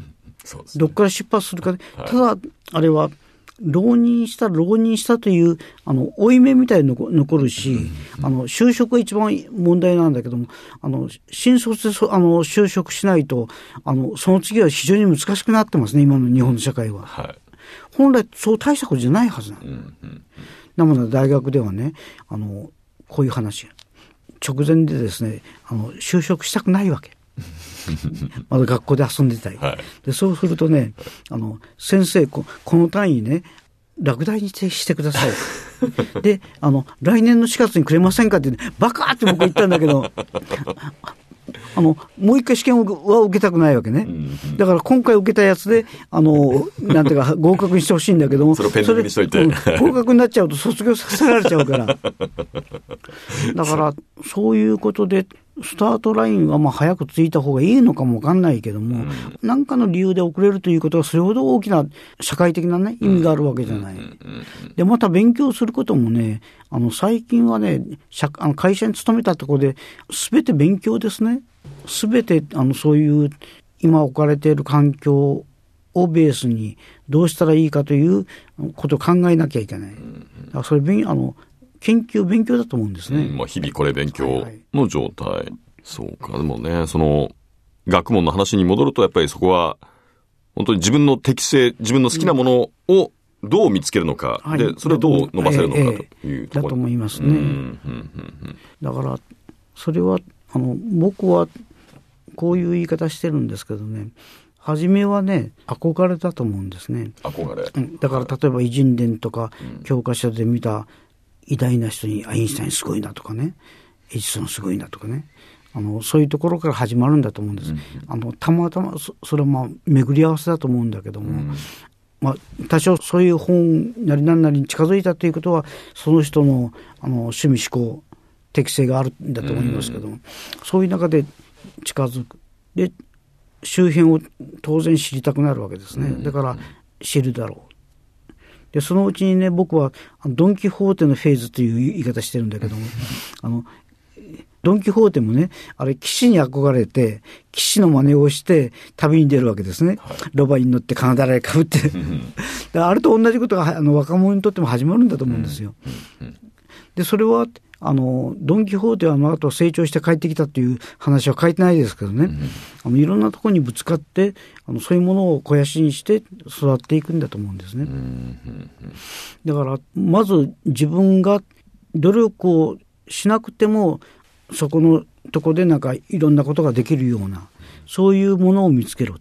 そうですね、 どっから出発するかで、ただあれは浪人したという負い目みたいに残るし、就職が一番問題なんだけども、新卒で就職しないとその次は非常に難しくなってますね、今の日本の社会は、はい、本来そう大したことじゃないはずなの、なので大学ではね、こういう話直前でですね、就職したくないわけまだ学校で遊んでたい、はい、でそうするとね、先生 この単位ね落第にしてくださいで来年の4月にくれませんかって、ね、バカって僕言ったんだけどもう一回試験は受けたくないわけね、だから今回受けたやつでなんていうか合格にしてほしいんだけども、 それをペンディングにしといて合格になっちゃうと卒業させられちゃうからだからそういうことでスタートラインはまあ早くついた方がいいのかもわかんないけども、何かの理由で遅れるということはそれほど大きな社会的な、ね、意味があるわけじゃない。でまた勉強することもね、最近はね会社に勤めたところで全て勉強ですね。全てそういう今置かれている環境をベースにどうしたらいいかということを考えなきゃいけない。だからそれ研究勉強だと思うんですね、 日々これ勉強の状態、はいはい、そうか。でもね、その学問の話に戻るとやっぱりそこは本当に自分の適性、自分の好きなものをどう見つけるのか、でそれをどう伸ばせるのかというところ、 だと思いますね、だからそれは僕はこういう言い方してるんですけどね、初めはね憧れだと思うんですね。 憧れ、 だから例えば偉人伝とか教科書で見た偉大な人にアインシュタインすごいなとかね、エジソンすごいなとかね、そういうところから始まるんだと思うんです、たまたまそれはまあ巡り合わせだと思うんだけども、多少そういう本なり何なりに近づいたということはその人の趣味思考適性があるんだと思いますけども、そういう中で近づくで周辺を当然知りたくなるわけですね。だから知るだろう。でそのうちにね、僕はドン・キホーテのフェーズという言い方してるんだけどもドン・キホーテもね、あれ騎士に憧れて騎士の真似をして旅に出るわけですね、はい、ロバに乗って金だらいかぶってあれと同じことが若者にとっても始まるんだと思うんですよ。でそれはドン・キホーテは後成長して帰ってきたという話は書いてないですけどね、いろんなところにぶつかってそういうものを肥やしにして育っていくんだと思うんですね。だからまず自分が努力をしなくてもそこのとこでなんかいろんなことができるようなそういうものを見つけろ。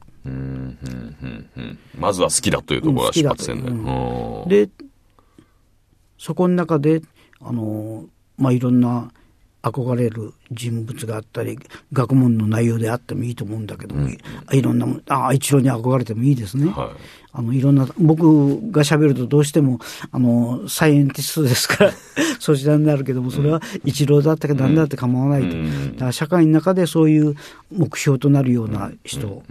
まずは好きだというところが出発点で、でそこの中でいろんな憧れる人物があったり学問の内容であってもいいと思うんだけども、いろんなもの一郎に憧れてもいいですね、はい、いろんな僕が喋るとどうしてもサイエンティストですからそちらになるけども、それは一郎だったけど何だって構わないと、だから社会の中でそういう目標となるような人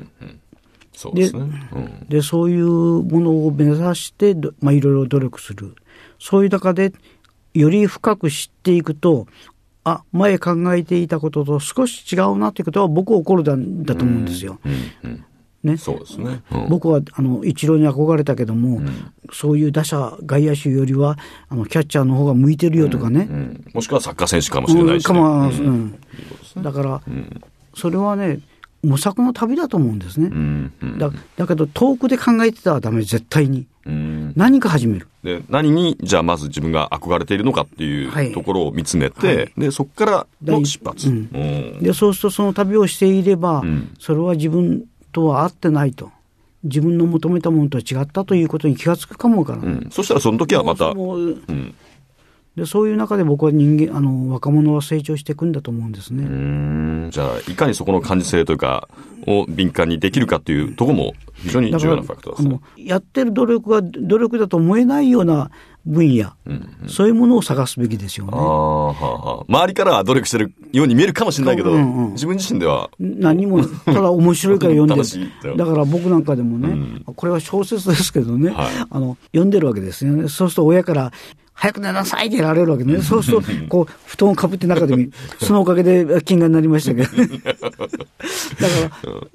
でそういうものを目指していろいろ努力する。そういう中でより深く知っていくと、前考えていたことと少し違うなということは僕は起こるんだと思うんですよ。ね、 そうですね、 僕はイチローに憧れたけども、そういう打者外野手よりはキャッチャーの方が向いてるよとかね、 もしくはサッカー選手かもしれないし、ね、 だから、それはね模索の旅だと思うんですね、だけど遠くで考えてたらダメ、絶対に何か始める。 で何にじゃあまず自分が憧れているのかっていうところを見つめて、でそこからの出発、 でそうするとその旅をしていれば、それは自分とは合ってないと、自分の求めたものとは違ったということに気がつくかもわからない、 そしたらその時はまたでそういう中で僕は若者は成長していくんだと思うんですね。 じゃあいかにそこの感受性というかを敏感にできるかというところも非常に重要なファクターですね。 やってる努力が努力だと思えないような分野、そういうものを探すべきですよね。 周りからは努力してるように見えるかもしれないけど、自分自身では何もただ面白いから読んでるだから僕なんかでもね、これは小説ですけどね、読んでるわけですよね。そうすると親から早く寝なさいってやられるわけね。そうすると、こう、布団をかぶって中で見る。そのおかげで金眼になりましたけど、ね。だから、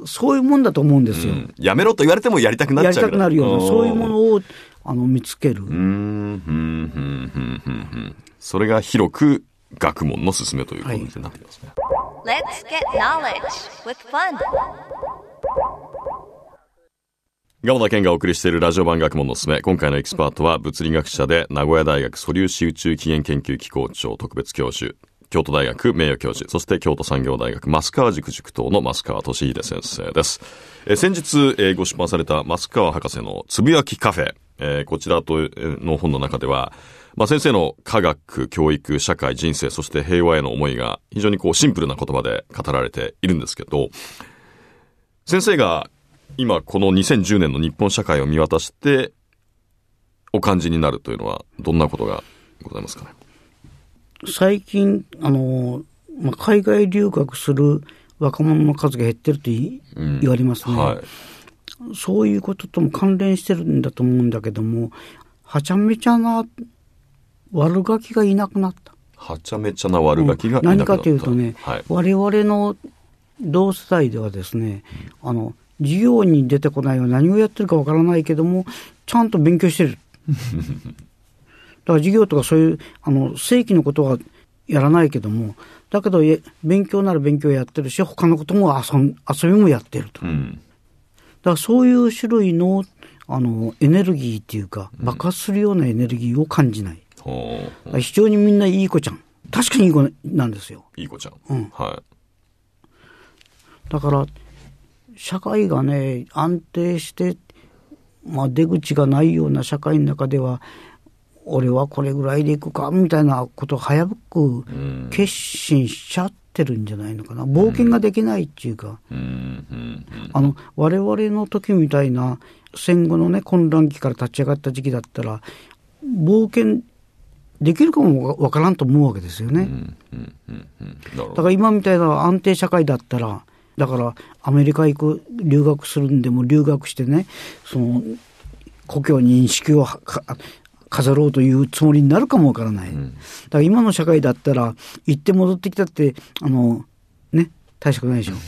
そういうもんだと思うんですよ。 やめろと言われてもやりたくなっちゃう。 やりたくなるような、そういうものを、見つける。 それが広く学問の勧めということになっていますね。 Let's get knowledge with fun. 蒲田健がお送りしているラジオ版学問のすすめ。今回のエキスパートは物理学者で名古屋大学素粒子宇宙起源研究機構長特別教授、京都大学名誉教授、そして京都産業大学増川塾塾頭の増川俊秀先生です。先日、ご出版された増川博士のつぶやきカフェ、こちらの本の中では、先生の科学、教育、社会、人生、そして平和への思いが非常にシンプルな言葉で語られているんですけど、先生が今この2010年の日本社会を見渡してお感じになるというのはどんなことがございますかね。 最近海外留学する若者の数が減ってると言われますね、はい、そういうこととも関連してるんだと思うんだけども、はちゃめちゃな悪ガキがいなくなった。 はちゃめちゃな悪ガキがいなくなった、 何かというとね、はい、我々の同世代ではですね、授業に出てこないは何をやってるかわからないけどもちゃんと勉強してるだから授業とかそういう正規のことはやらないけども、だけど勉強なら勉強やってるし、他のことも遊びもやってると、だからそういう種類のエネルギーっていうか爆発するようなエネルギーを感じない、非常にみんないい子ちゃん、確かにいい子なんですよ。 いい子ちゃん、はい。 だから社会がね安定して、出口がないような社会の中では俺はこれぐらいでいくかみたいなことを早く決心しちゃってるんじゃないのかな。冒険ができないっていうか、我々の時みたいな戦後のね混乱期から立ち上がった時期だったら冒険できるかもわからんと思うわけですよね。だから今みたいな安定社会だったら、だからアメリカ行く留学するんでも留学してね、その故郷に認識を飾ろうというつもりになるかもわからない、だから今の社会だったら行って戻ってきたってね大したくないでしょ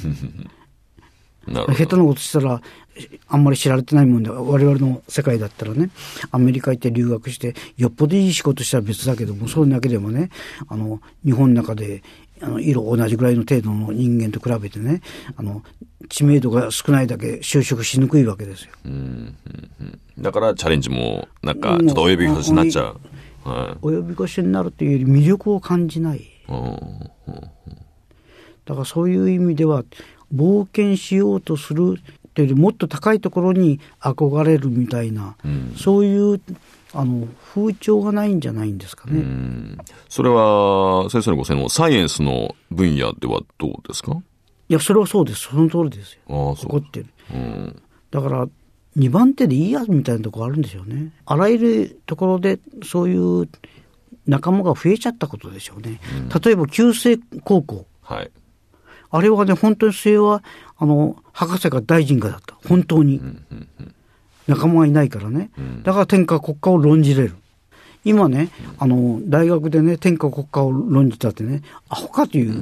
下手なことしたらあんまり知られてないもんで、我々の世界だったらね、アメリカ行って留学してよっぽどいい仕事したら別だけども、そうだけでもね日本の中で色同じぐらいの程度の人間と比べてね知名度が少ないだけ就職しにくいわけですよ。 だからチャレンジもなんかちょっと及び腰になっちゃう、 及び腰になるというより魅力を感じない、だからそういう意味では冒険しようとするというよりもっと高いところに憧れるみたいな、そういう風潮がないんじゃないんですかね。 それは先生のご専門サイエンスの分野ではどうですか。 いやそれはそうです、その通りですよ。起こってる、だから2番手でいいやみたいなところあるんですよね。あらゆるところでそういう仲間が増えちゃったことでしょうね、例えば旧制高校、あれはね本当に末は博士か大臣かだった、本当に、仲間がいないからね、だから天下国家を論じれる。今ね大学でね天下国家を論じたってねアホかという、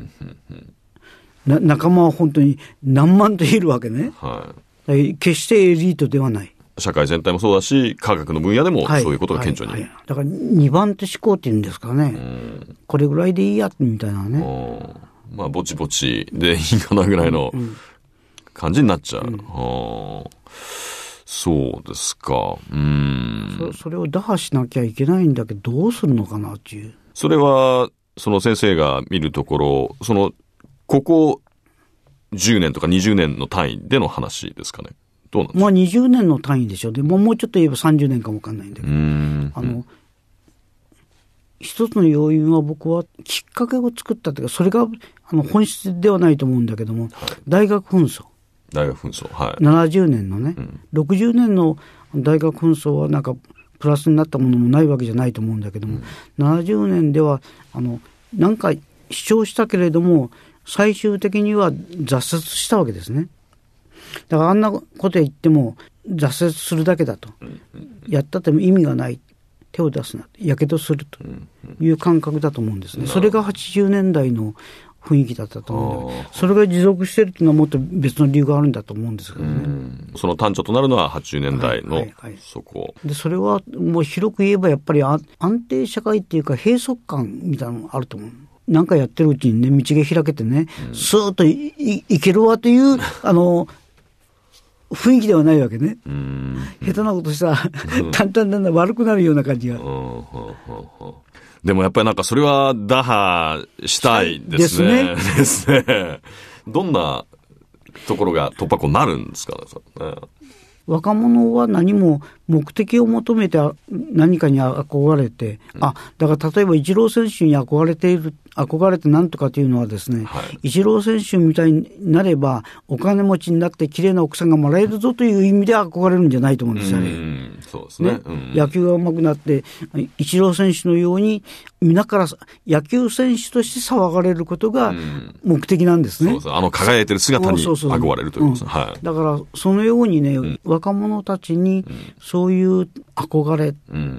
仲間は本当に何万といるわけね、決してエリートではない。 社会全体もそうだし科学の分野でもそういうことが顕著に、 だから2番手思考っていうんですかね、これぐらいでいいやみたいなね、 ぼちぼちでいいかなぐらいの感じになっちゃう、そうですか。 それを打破しなきゃいけないんだけどどうするのかなっていう。 それはその先生が見るところここ10年とか20年の単位での話ですかね。どうなんですか。 20年の単位でしょ。でもうちょっと言えば30年かもわかんないんだけど、一つの要因は僕はきっかけを作ったというか、それが本質ではないと思うんだけども、大学紛争、70年のね、60年の大学紛争はなんかプラスになったものもないわけじゃないと思うんだけども、70年ではなんか主張したけれども最終的には挫折したわけですね。だからあんなこと言っても挫折するだけだと、やったっても意味がない。 手を出すな、やけどするという感覚だと思うんですね。それが80年代の雰囲気だったと思うんだけど、それが持続しているというのはもっと別の理由があるんだと思うんですけどね。 その端緒となるのは80年代のそこ、 でそれはもう広く言えばやっぱり安定社会っていうか閉塞感みたいなのがあると思う。なんかやってるうちにね、道が開けてね、スーッといけるわという雰囲気ではないわけね。下手なことしたらだんだん悪くなるような感じが。 でもやっぱりなんかそれは打破したいですね。ですね。どんなところが突破口になるんですかね。 若者は何も目的を求めて何かに憧れて、だから例えばイチロー選手に憧れてなんとかというのはですね、イチロー選手みたいになればお金持ちになって綺麗な奥さんがもらえるぞという意味で憧れるんじゃないと思うんですよね。 そうですね。 野球が上手くなってイチロー選手のように皆から野球選手として騒がれることが目的なんですね。 そうです。輝いてる姿に憧れるということです。 だからそのようにね、若者たちにそういう憧れ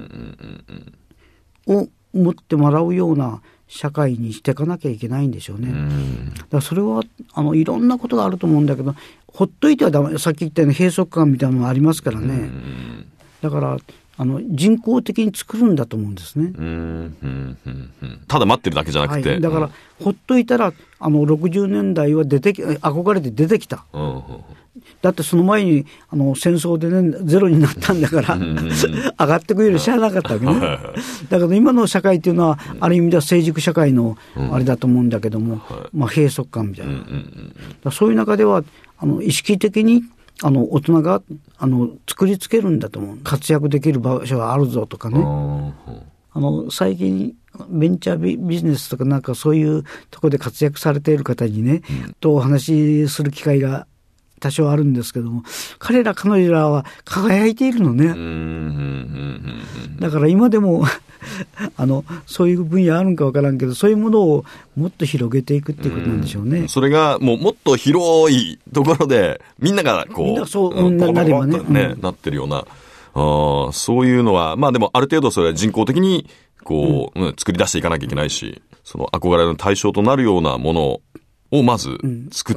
を持ってもらうような社会にしていかなきゃいけないんでしょうね。だからそれはいろんなことがあると思うんだけど、ほっといてはダメ。さっき言ったように閉塞感みたいなのがありますからね。だから人工的に作るんだと思うんですね。 ただ待ってるだけじゃなくて、 だからほっといたら60年代は憧れて出てきた。だってその前に戦争でねゼロになったんだから上がってくるよりしゃあなかったわけね。だけど今の社会っていうのはある意味では成熟社会のあれだと思うんだけども、閉塞感みたいな、そういう中では意識的に大人が作りつけるんだと思う。活躍できる場所があるぞとかね。最近ベンチャービジネスとかなんかそういうところで活躍されている方にね、とお話しする機会が多少あるんですけども、彼らは輝いているのね。だから今でもそういう分野あるんかわからんけど、そういうものをもっと広げていくっていうことなんでしょうね。 それがもっと広いところでみんながこう、みんなそうなればね、 なってるような、そういうのはでもある程度それは人工的にこう、作り出していかなきゃいけないし、その憧れの対象となるようなものをまず作って、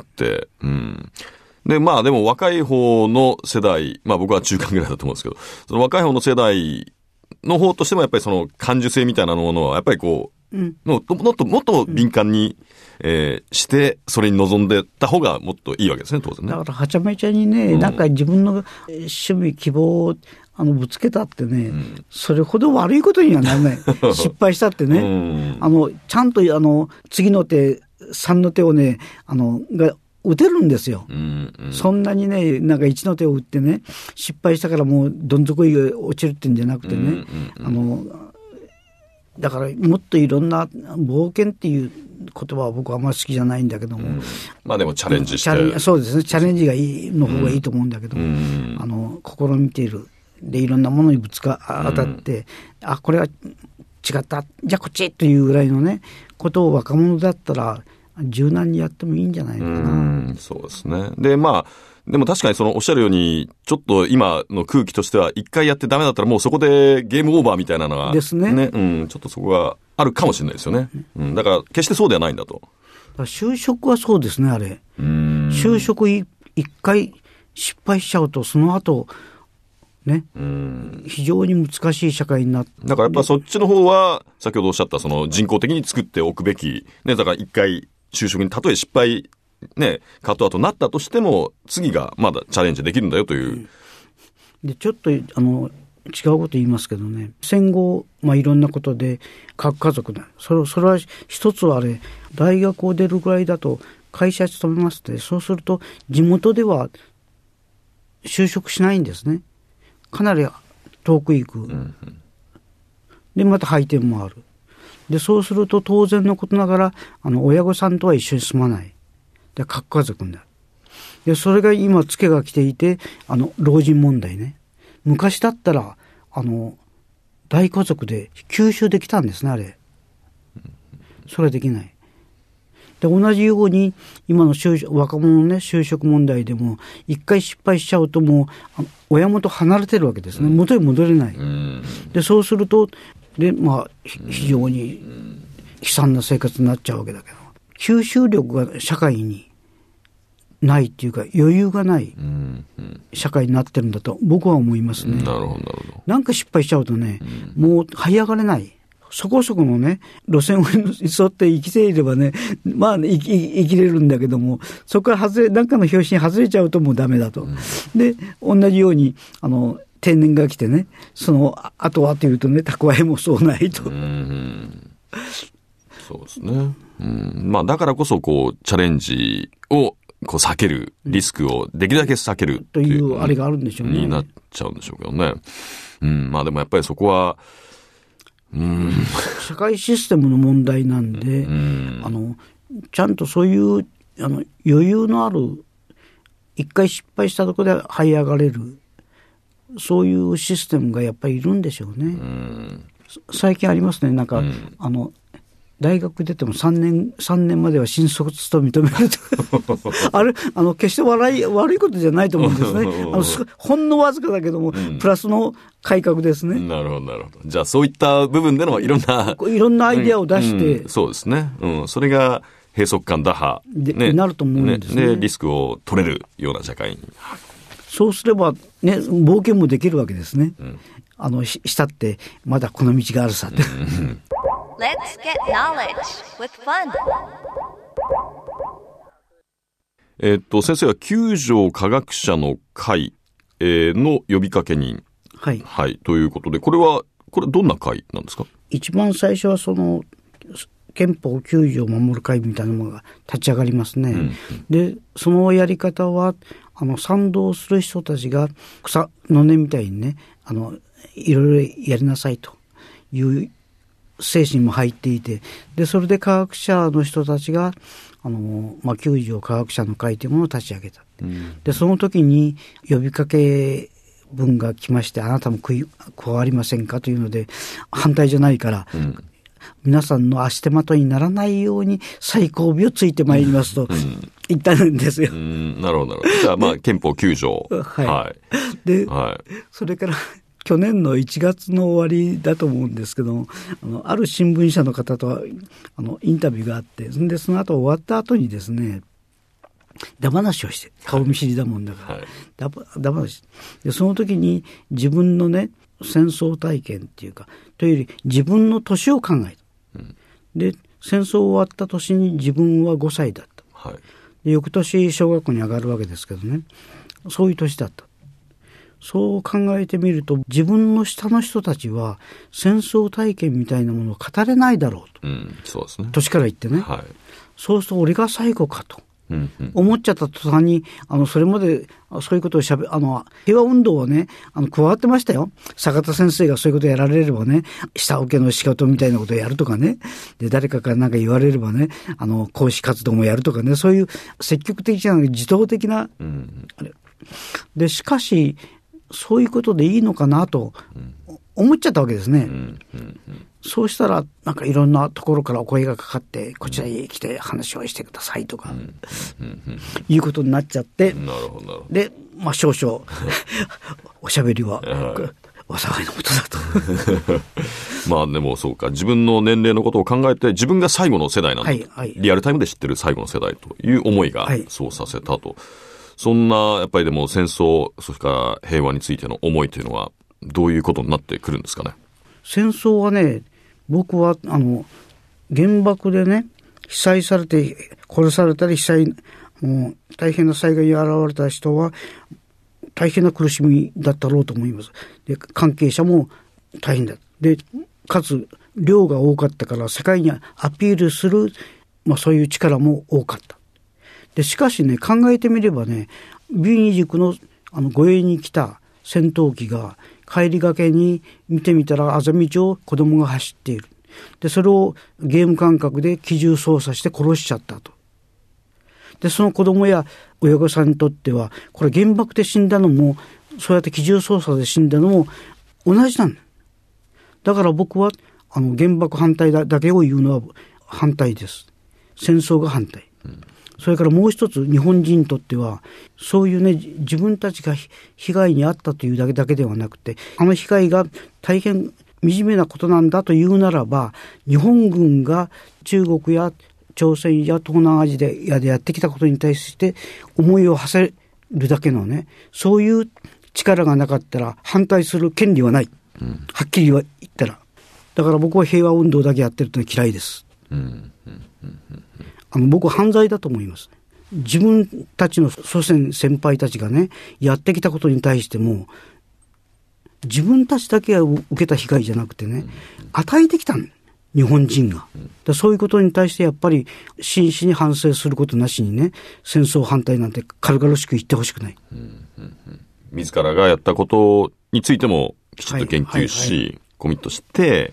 で、でも若い方の世代、僕は中間ぐらいだと思うんですけど、その若い方の世代の方としてもやっぱりその感受性みたいなものはやっぱりこう、もっと敏感に、してそれに臨んでた方がもっといいわけですね、当然ね。 だからはちゃめちゃにね、なんか自分の趣味希望をぶつけたってね、それほど悪いことにはならない。失敗したってね、ちゃんと次の手3の手をねが打てるんですよ。そんなにね、なんか1の手を打ってね、失敗したからもうどん底へ落ちるってんじゃなくてね、だからもっといろんな冒険っていう言葉は僕はあんまり好きじゃないんだけども、 でもチャレンジしてそうですね、チャレンジがの方がいいと思うんだけど、試みているでいろんなものに当たって、これは違った、じゃあこっちというぐらいのねことを若者だったら柔軟にやってもいいんじゃないのかな。 そうですね。ででも確かにそのおっしゃるようにちょっと今の空気としては一回やってダメだったらもうそこでゲームオーバーみたいなのがですね。 ちょっとそこがあるかもしれないですよね。だから決してそうではないんだと。 就職はそうですね、あれ。就職一回失敗しちゃうとその後ね、非常に難しい社会になって、 だからやっぱそっちの方は先ほどおっしゃったその人工的に作っておくべき、だから一回就職にたとえ失敗カットアウトになったとしても次がまだチャレンジできるんだよという、 でちょっと違うこと言いますけどね、戦後、いろんなことで核家族だ、それは一つは大学を出るぐらいだと会社に勤めますって、そうすると地元では就職しないんですね。かなり遠く行く、でまた配点もある。でそうすると当然のことながら親御さんとは一緒に住まない。で核家族になる。でそれが今ツケが来ていて老人問題ね。昔だったら大家族で吸収できたんですね、あれ。それはできない。 で同じように今の若者のね就職問題でも一回失敗しちゃうともう親元離れてるわけですね。元に戻れない。でそうするとで、非常に悲惨な生活になっちゃうわけだけど、吸収力が社会にないっていうか余裕がない社会になってるんだと僕は思いますね。 なるほどなるほど。 なんか失敗しちゃうとね、もう這い上がれない。そこそこのね路線を沿って生きていればね、生きれるんだけども、そこからなんかの拍子に外れちゃうともうダメだと。で同じように定年が来てね、その後はというとね蓄えもそうないと。 そうですね。だからこそこうチャレンジをこう避ける、リスクをできるだけ避けるというあれがあるんでしょうね。 になっちゃうんでしょうけどね。でもやっぱりそこは社会システムの問題なんで、ちゃんとそういう余裕のある、一回失敗したところで這い上がれる、そういうシステムがやっぱりいるんでしょうね。最近ありますね。なんか、大学出ても3年までは新卒と認めるとあれ決して悪いことじゃないと思うんですね。ほんのわずかだけども、プラスの改革ですね。 なるほどなるほど。じゃあそういった部分でのいろんなアイデアを出して、 そうですね。それが閉塞感打破になると思うんですね。 でリスクを取れるような社会に。 そうすればね冒険もできるわけですね。したってまだこの道があるさって。 Let's get knowledge with fun. 先生は救助科学者の会の呼びかけ人、ということで、これどんな会なんですか？ 一番最初はその憲法9条を守る会みたいなものが立ち上がりますね。でそのやり方は賛同する人たちが草の根みたいにねいろいろやりなさいという精神も入っていて、でそれで科学者の人たちが9条科学者の会というものを立ち上げた。でその時に呼びかけ文が来まして、あなたも加わりませんかというので、反対じゃないから、皆さんの足手まといにならないように最後尾をついてまいりますと言ったんですよ。 なるほどなるほど。じゃあ憲法9条で、それから去年の1月の終わりだと思うんですけど、ある新聞社の方とインタビューがあって、でその後終わった後にですね、ダ話をして、顔見知りだもんだから、ダ話で、その時に自分のね戦争体験っていうかというより自分の年を考えた。で戦争終わった年に自分は5歳だった。で翌年小学校に上がるわけですけどね、そういう年だった。そう考えてみると、自分の下の人たちは戦争体験みたいなものを語れないだろうと、 そうですね、 年から言ってね、そうすると俺が最後かと、思っちゃった途端にそれまでそういうことを平和運動はね加わってましたよ。坂田先生がそういうことをやられればね、下請けの仕事みたいなことをやるとかね、で誰かから何か言われればね講師活動もやるとかね、そういう積極的な自動的な、あれで、しかしそういうことでいいのかなと思っちゃったわけですね。そうしたらなんかいろんなところからお声がかかって、こちらへ来て話をしてくださいとか、いうことになっちゃって、で少々おしゃべりはお騒ぎのことだと。 でもそうか、自分の年齢のことを考えて自分が最後の世代なんだ、リアルタイムで知ってる最後の世代という思いがそうさせたと。そんなやっぱりでも戦争、それから平和についての思いというのはどういうことになってくるんですかね。 戦争はね、僕は原爆でね被災されて殺されたり大変な災害に現れた人は大変な苦しみだったろうと思います。で関係者も大変だ。でかつ量が多かったから世界にアピールする、そういう力も多かった。でしかしね、考えてみればね、B2塾の護衛に来た戦闘機が帰りがけに見てみたら、あざ道を子供が走っている。でそれをゲーム感覚で機銃操作して殺しちゃったと。でその子供や親御さんにとっては、これ原爆で死んだのもそうやって機銃操作で死んだのも同じなんだ。だから僕は原爆反対だけを言うのは反対です。 戦争が反対。それからもう一つ、日本人にとっては、そういうね、自分たちが被害に遭ったというだけではなくて、あの被害が大変惨めなことなんだというならば、日本軍が中国や朝鮮や東南アジアでやってきたことに対して思いを馳せるだけのね、そういう力がなかったら反対する権利はない。はっきり言ったら。だから僕は平和運動だけやってるというのは嫌いです。僕は犯罪だと思います。自分たちの祖先先輩たちがね、やってきたことに対しても、自分たちだけが受けた被害じゃなくてね、与えてきたん日本人が。そういうことに対してやっぱり真摯に反省することなしにね、戦争反対なんて軽々しく言ってほしくない。 自らがやったことについてもきちっと言及し、コミットして、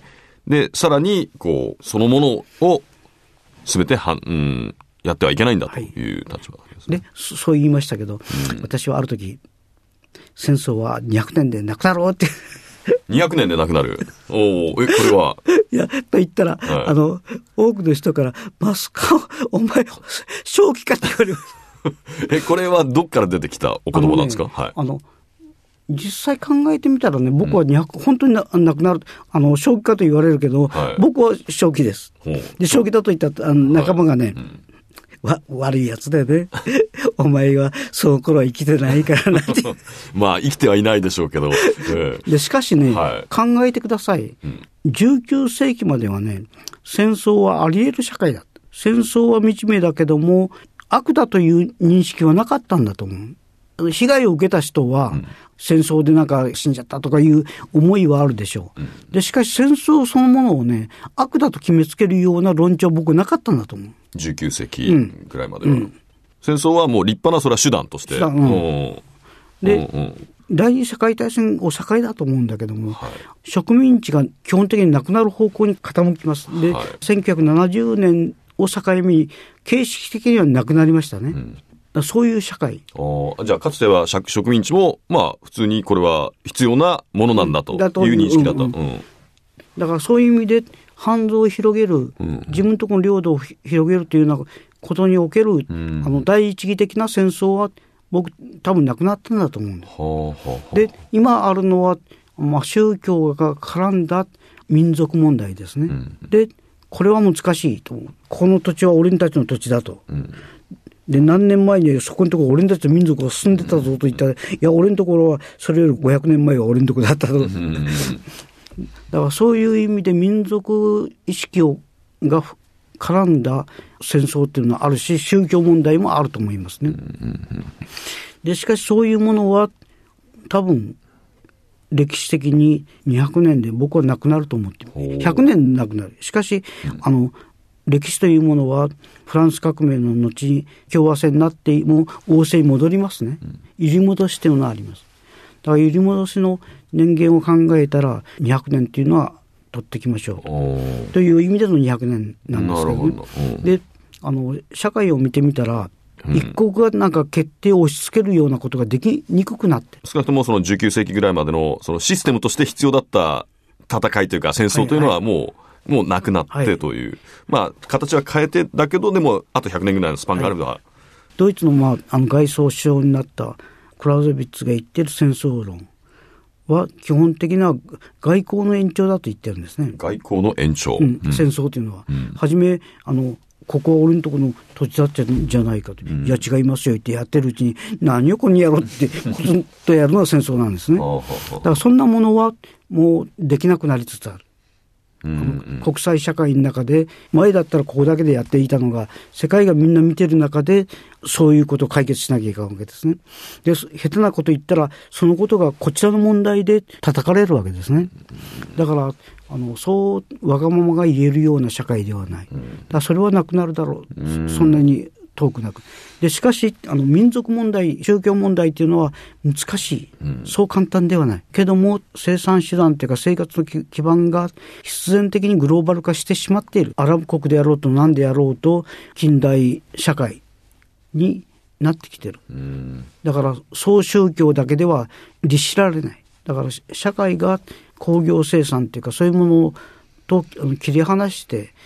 で、さらに、そのものを全てやってはいけないんだという立場ですね。 で、そう言いましたけど、私はある時、戦争は200年でなくなろうって。 200年でなくなる。これは。 いや、と言ったら、多くの人から、お前、正気かって言われます。 これはどっから出てきたお言葉なんですか？ 実際考えてみたらね、僕は本当になくなる、正気かと言われるけど、僕は正気です。で、正気だと言った仲間がね、悪いやつだよね。お前はその頃は生きてないからなって。 まあ生きてはいないでしょうけど。 でしかしね、考えてください。19世紀まではね、戦争はあり得る社会だ。戦争は惨めだけども、悪だという認識はなかったんだと思う。被害を受けた人は、戦争でなんか死んじゃったとかいう思いはあるでしょう。で、しかし戦争そのものをね、悪だと決めつけるような論調は僕なかったんだと思う。 19世紀ぐらいまでは。戦争はもう立派なそれは手段として。で、第二次世界大戦を境だと思うんだけども、植民地が基本的になくなる方向に傾きます。で、1970年を境目に形式的にはなくなりましたね。そういう社会。 じゃあかつては植民地も普通にこれは必要なものなんだという認識だった。 だからそういう意味で反動を広げる、自分のところの領土を広げるというようなことにおける、第一義的な戦争は僕多分なくなったんだと思うんです。で、今あるのは、宗教が絡んだ民族問題ですね。で、これは難しいと思う。この土地は俺たちの土地だと。で、何年前にそこのところ俺たちの民族が進んでたぞと言ったら、いや、俺のところはそれより500年前は俺のところだったと。だからそういう意味で民族意識が絡んだ戦争っていうのはあるし、宗教問題もあると思いますね。で、しかしそういうものは多分歴史的に200年で僕はなくなると思ってます。100年でなくなる。しかし、歴史というものはフランス革命の後に共和制になっても王政に戻りますね。揺り戻しというのがあります。だから揺り戻しの年限を考えたら200年というのは取ってきましょうという意味での200年なんですけどね。で、社会を見てみたら、一国がなんか決定を押し付けるようなことができにくくなって、 少なくともその19世紀ぐらいまでのそのシステムとして必要だった戦いというか戦争というのはもうなくなってという、形は変えてだけど、でもあと100年ぐらいのスパンがあれば、 ドイツの外相首相になったクラウゼビッツが言っている戦争論は基本的な外交の延長だと言ってるんですね。 外交の延長、 戦争というのは、初めここは俺のところの土地だったんじゃないかと、いや違いますよってやってるうちに、何をここにやろうってコツンとやるのが戦争なんですね。だからそんなものはもうできなくなりつつある。国際社会の中で前だったらここだけでやっていたのが世界がみんな見てる中でそういうことを解決しなきゃいけないわけですね。で、下手なこと言ったらそのことがこちらの問題で叩かれるわけですね。だからそうわがままが言えるような社会ではない。だからそれはなくなるだろう。そんなに遠くなく。で、しかし民族問題、宗教問題というのは難しい。そう簡単ではない。けども生産手段というか生活の基盤が必然的にグローバル化してしまっている。アラブ国であろうと何であろうと近代社会になってきている。だから総宗教だけでは律しられない。だから社会が工業生産というかそういうものと切り離して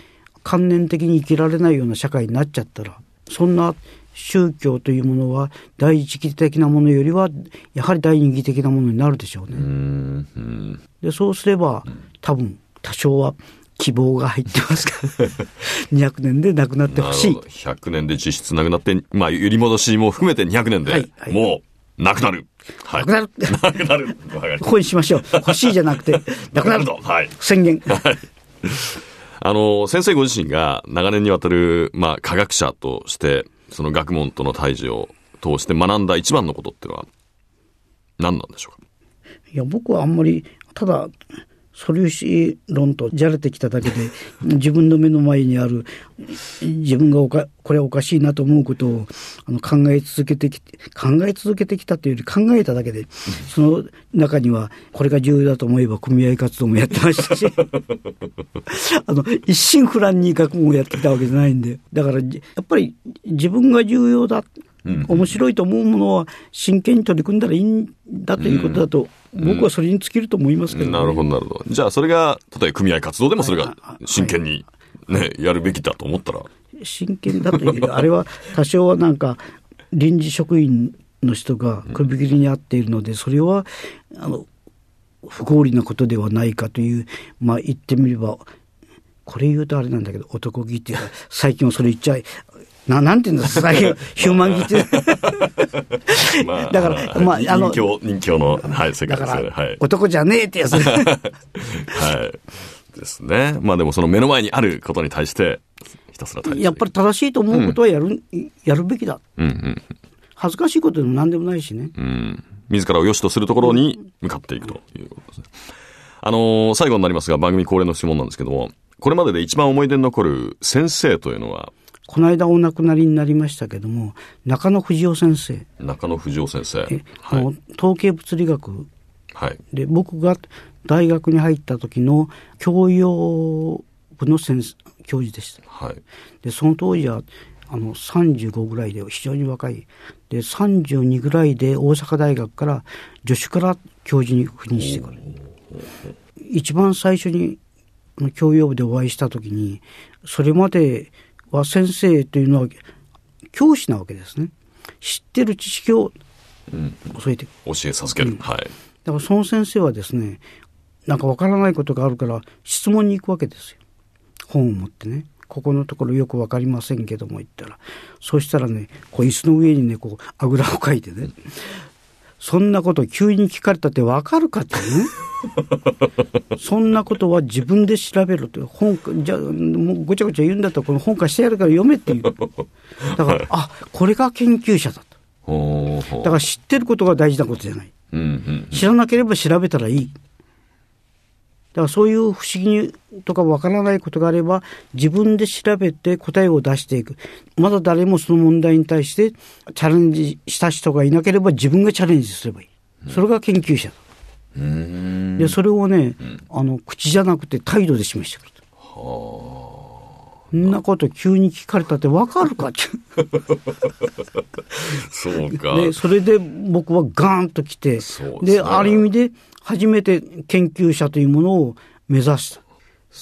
観念的に生きられないような社会になっちゃったら、そんな宗教というものは第一義的なものよりはやはり第二義的なものになるでしょうね。でそうすれば多分多少は希望が入ってますから200年でなくなってほしい。 100年で実質なくなって、まあ揺り戻しも含めて200年でもうなくなる、はい、なくなるここにしましょう。欲しいじゃなくてなくなると、はい、宣言、はい、 先生ご自身が長年にわたる、まあ、科学者としてその学問との対峙を通して学んだ一番のことっていうのは何なんでしょうか。 いや僕はあんまりただ素粒子論とじゃれてきただけで自分の目の前にある自分がこれはおかしいなと思うことを考え続けてきたというより考えただけで、その中にはこれが重要だと思えば組合活動もやってましたし一心不乱に学問をやってきたわけじゃないんで、だからやっぱり自分が重要だ、面白いと思うものは真剣に取り組んだらいいんだということだと、僕はそれに尽きると思いますけど、ね、 なるほどなるほど。じゃあそれが例えば組合活動でもそれが真剣に、ね、やるべきだと思ったら真剣だというあれは多少はなんか臨時職員の人が首切りに遭っているので、それは不合理なことではないかという、まあ言ってみればこれ言うとあれなんだけど男気っていうか最近はそれ言っちゃいなんていうんですか、ヒューマンギってまあ、 だから、まあ、 人形の、はい、世界ですね。はい、 男じゃねえってやつ。はい。 ですね。まあでもその目の前にあることに対して、ひたすら対峙。 やっぱり正しいと思うことはやるべきだ。恥ずかしいことでも何でもないしね。 自らを良しとするところに向かっていくということですね。最後になりますが、番組恒例の質問なんですけども、これまでで一番思い出に残る先生というのは、 この間お亡くなりになりましたけども、中野藤夫先生。 中野藤夫先生。 はい、統計物理学。 はい。 で、僕が大学に入った時の教養部の教授でした。 はい。 で、その当時は、35ぐらいで非常に若い。で、32ぐらいで大阪大学から助手から教授に赴任してくる。一番最初に教養部でお会いした時に、それまで、先生というのは教師なわけですね。知ってる知識を教えて、 教え授ける、はい。 だからその先生はですね、なんかわからないことがあるから質問に行くわけですよ。本を持ってね、ここのところよくわかりませんけども言ったら、そうしたらね、こう椅子の上にね、こうあぐらをかいてね、そんなことを急に聞かれたってわかるかってね。そんなことは自分で調べろと。本じゃもうごちゃごちゃ言うんだったらこの本貸してやるから読めっていう。だから、これが研究者だと。だから知ってることが大事なことじゃない。知らなければ調べたらいい。だからそういう不思議とかわからないことがあれば自分で調べて答えを出していく。まだ誰もその問題に対してチャレンジした人がいなければ自分がチャレンジすればいい。それが研究者だ。でそれをね、口じゃなくて態度で示してくれた。そんなこと急に聞かれたって分かるかってそうか。 でそれで僕はガーンと来て、である意味で初めて研究者というものを目指した。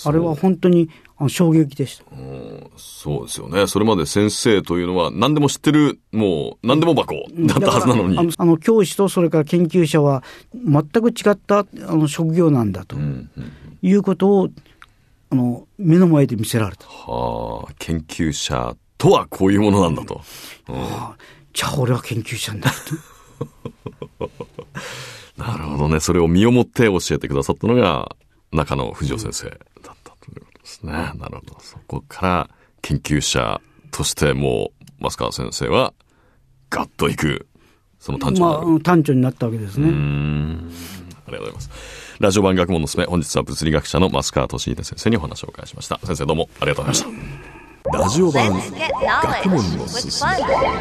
あれは本当に衝撃でした。 そうですよね。それまで先生というのは何でも知ってる、もう何でも箱だったはずなのに。 教師とそれから研究者は全く違った職業なんだと、いうことを目の前で見せられた。 研究者とはこういうものなんだと。 じゃあ俺は研究者になると。なるほどね。それを身をもって教えてくださったのが中野藤夫先生だったということですね。なるほど。そこから研究者としてもう増川先生はガッといく、その端緒になる。 端緒になったわけですね。 ありがとうございます。ラジオ版学問のすすめ、本日は物理学者の増川俊秀先生にお話をお伺いしました。先生どうもありがとうございました。ラジオ版学問のすすめ、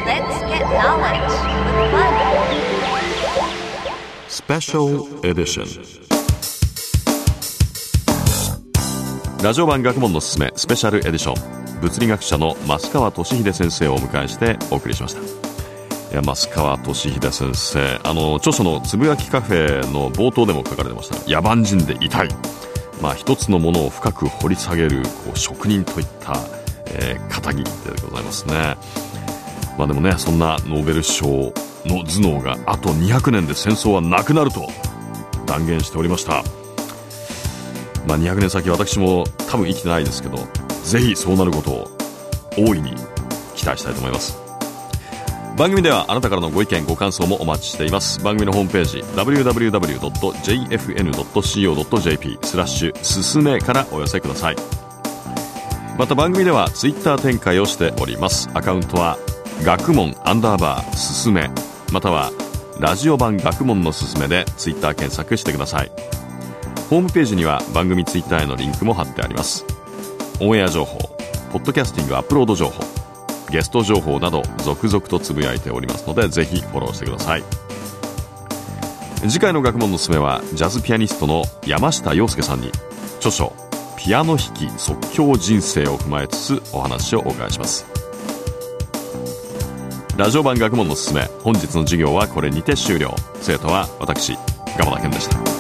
スペシャルエディション。ラジオ版学問のすすめスペシャルエディション、物理学者の増川俊秀先生をお迎えしてお送りしました。いや、増川俊秀先生、著書のつぶやきカフェの冒頭でも書かれてました野蛮人でいたい、 一つのものを深く掘り下げる職人といった、肩着でございますね。でもね、そんなノーベル賞の頭脳があと200年で戦争はなくなると断言しておりました。200年先私も多分生きてないですけど、ぜひそうなることを大いに期待したいと思います。番組ではあなたからのご意見ご感想もお待ちしています。番組のホームページ www.jfn.co.jp すすめからお寄せください。また番組ではツイッター展開をしております。アカウントは学問_すすめ、またはラジオ版学問のすすめでツイッター検索してください。ホームページには番組ツイッターへのリンクも貼ってあります。オンエア情報、ポッドキャスティングアップロード情報、ゲスト情報など続々とつぶやいておりますので、ぜひフォローしてください。次回の学問のすすめはジャズピアニストの山下洋輔さんに著書ピアノ弾き即興人生を踏まえつつお話をお伺いします。ラジオ版学問のすすめ、本日の授業はこれにて終了。生徒は私、蒲田健でした。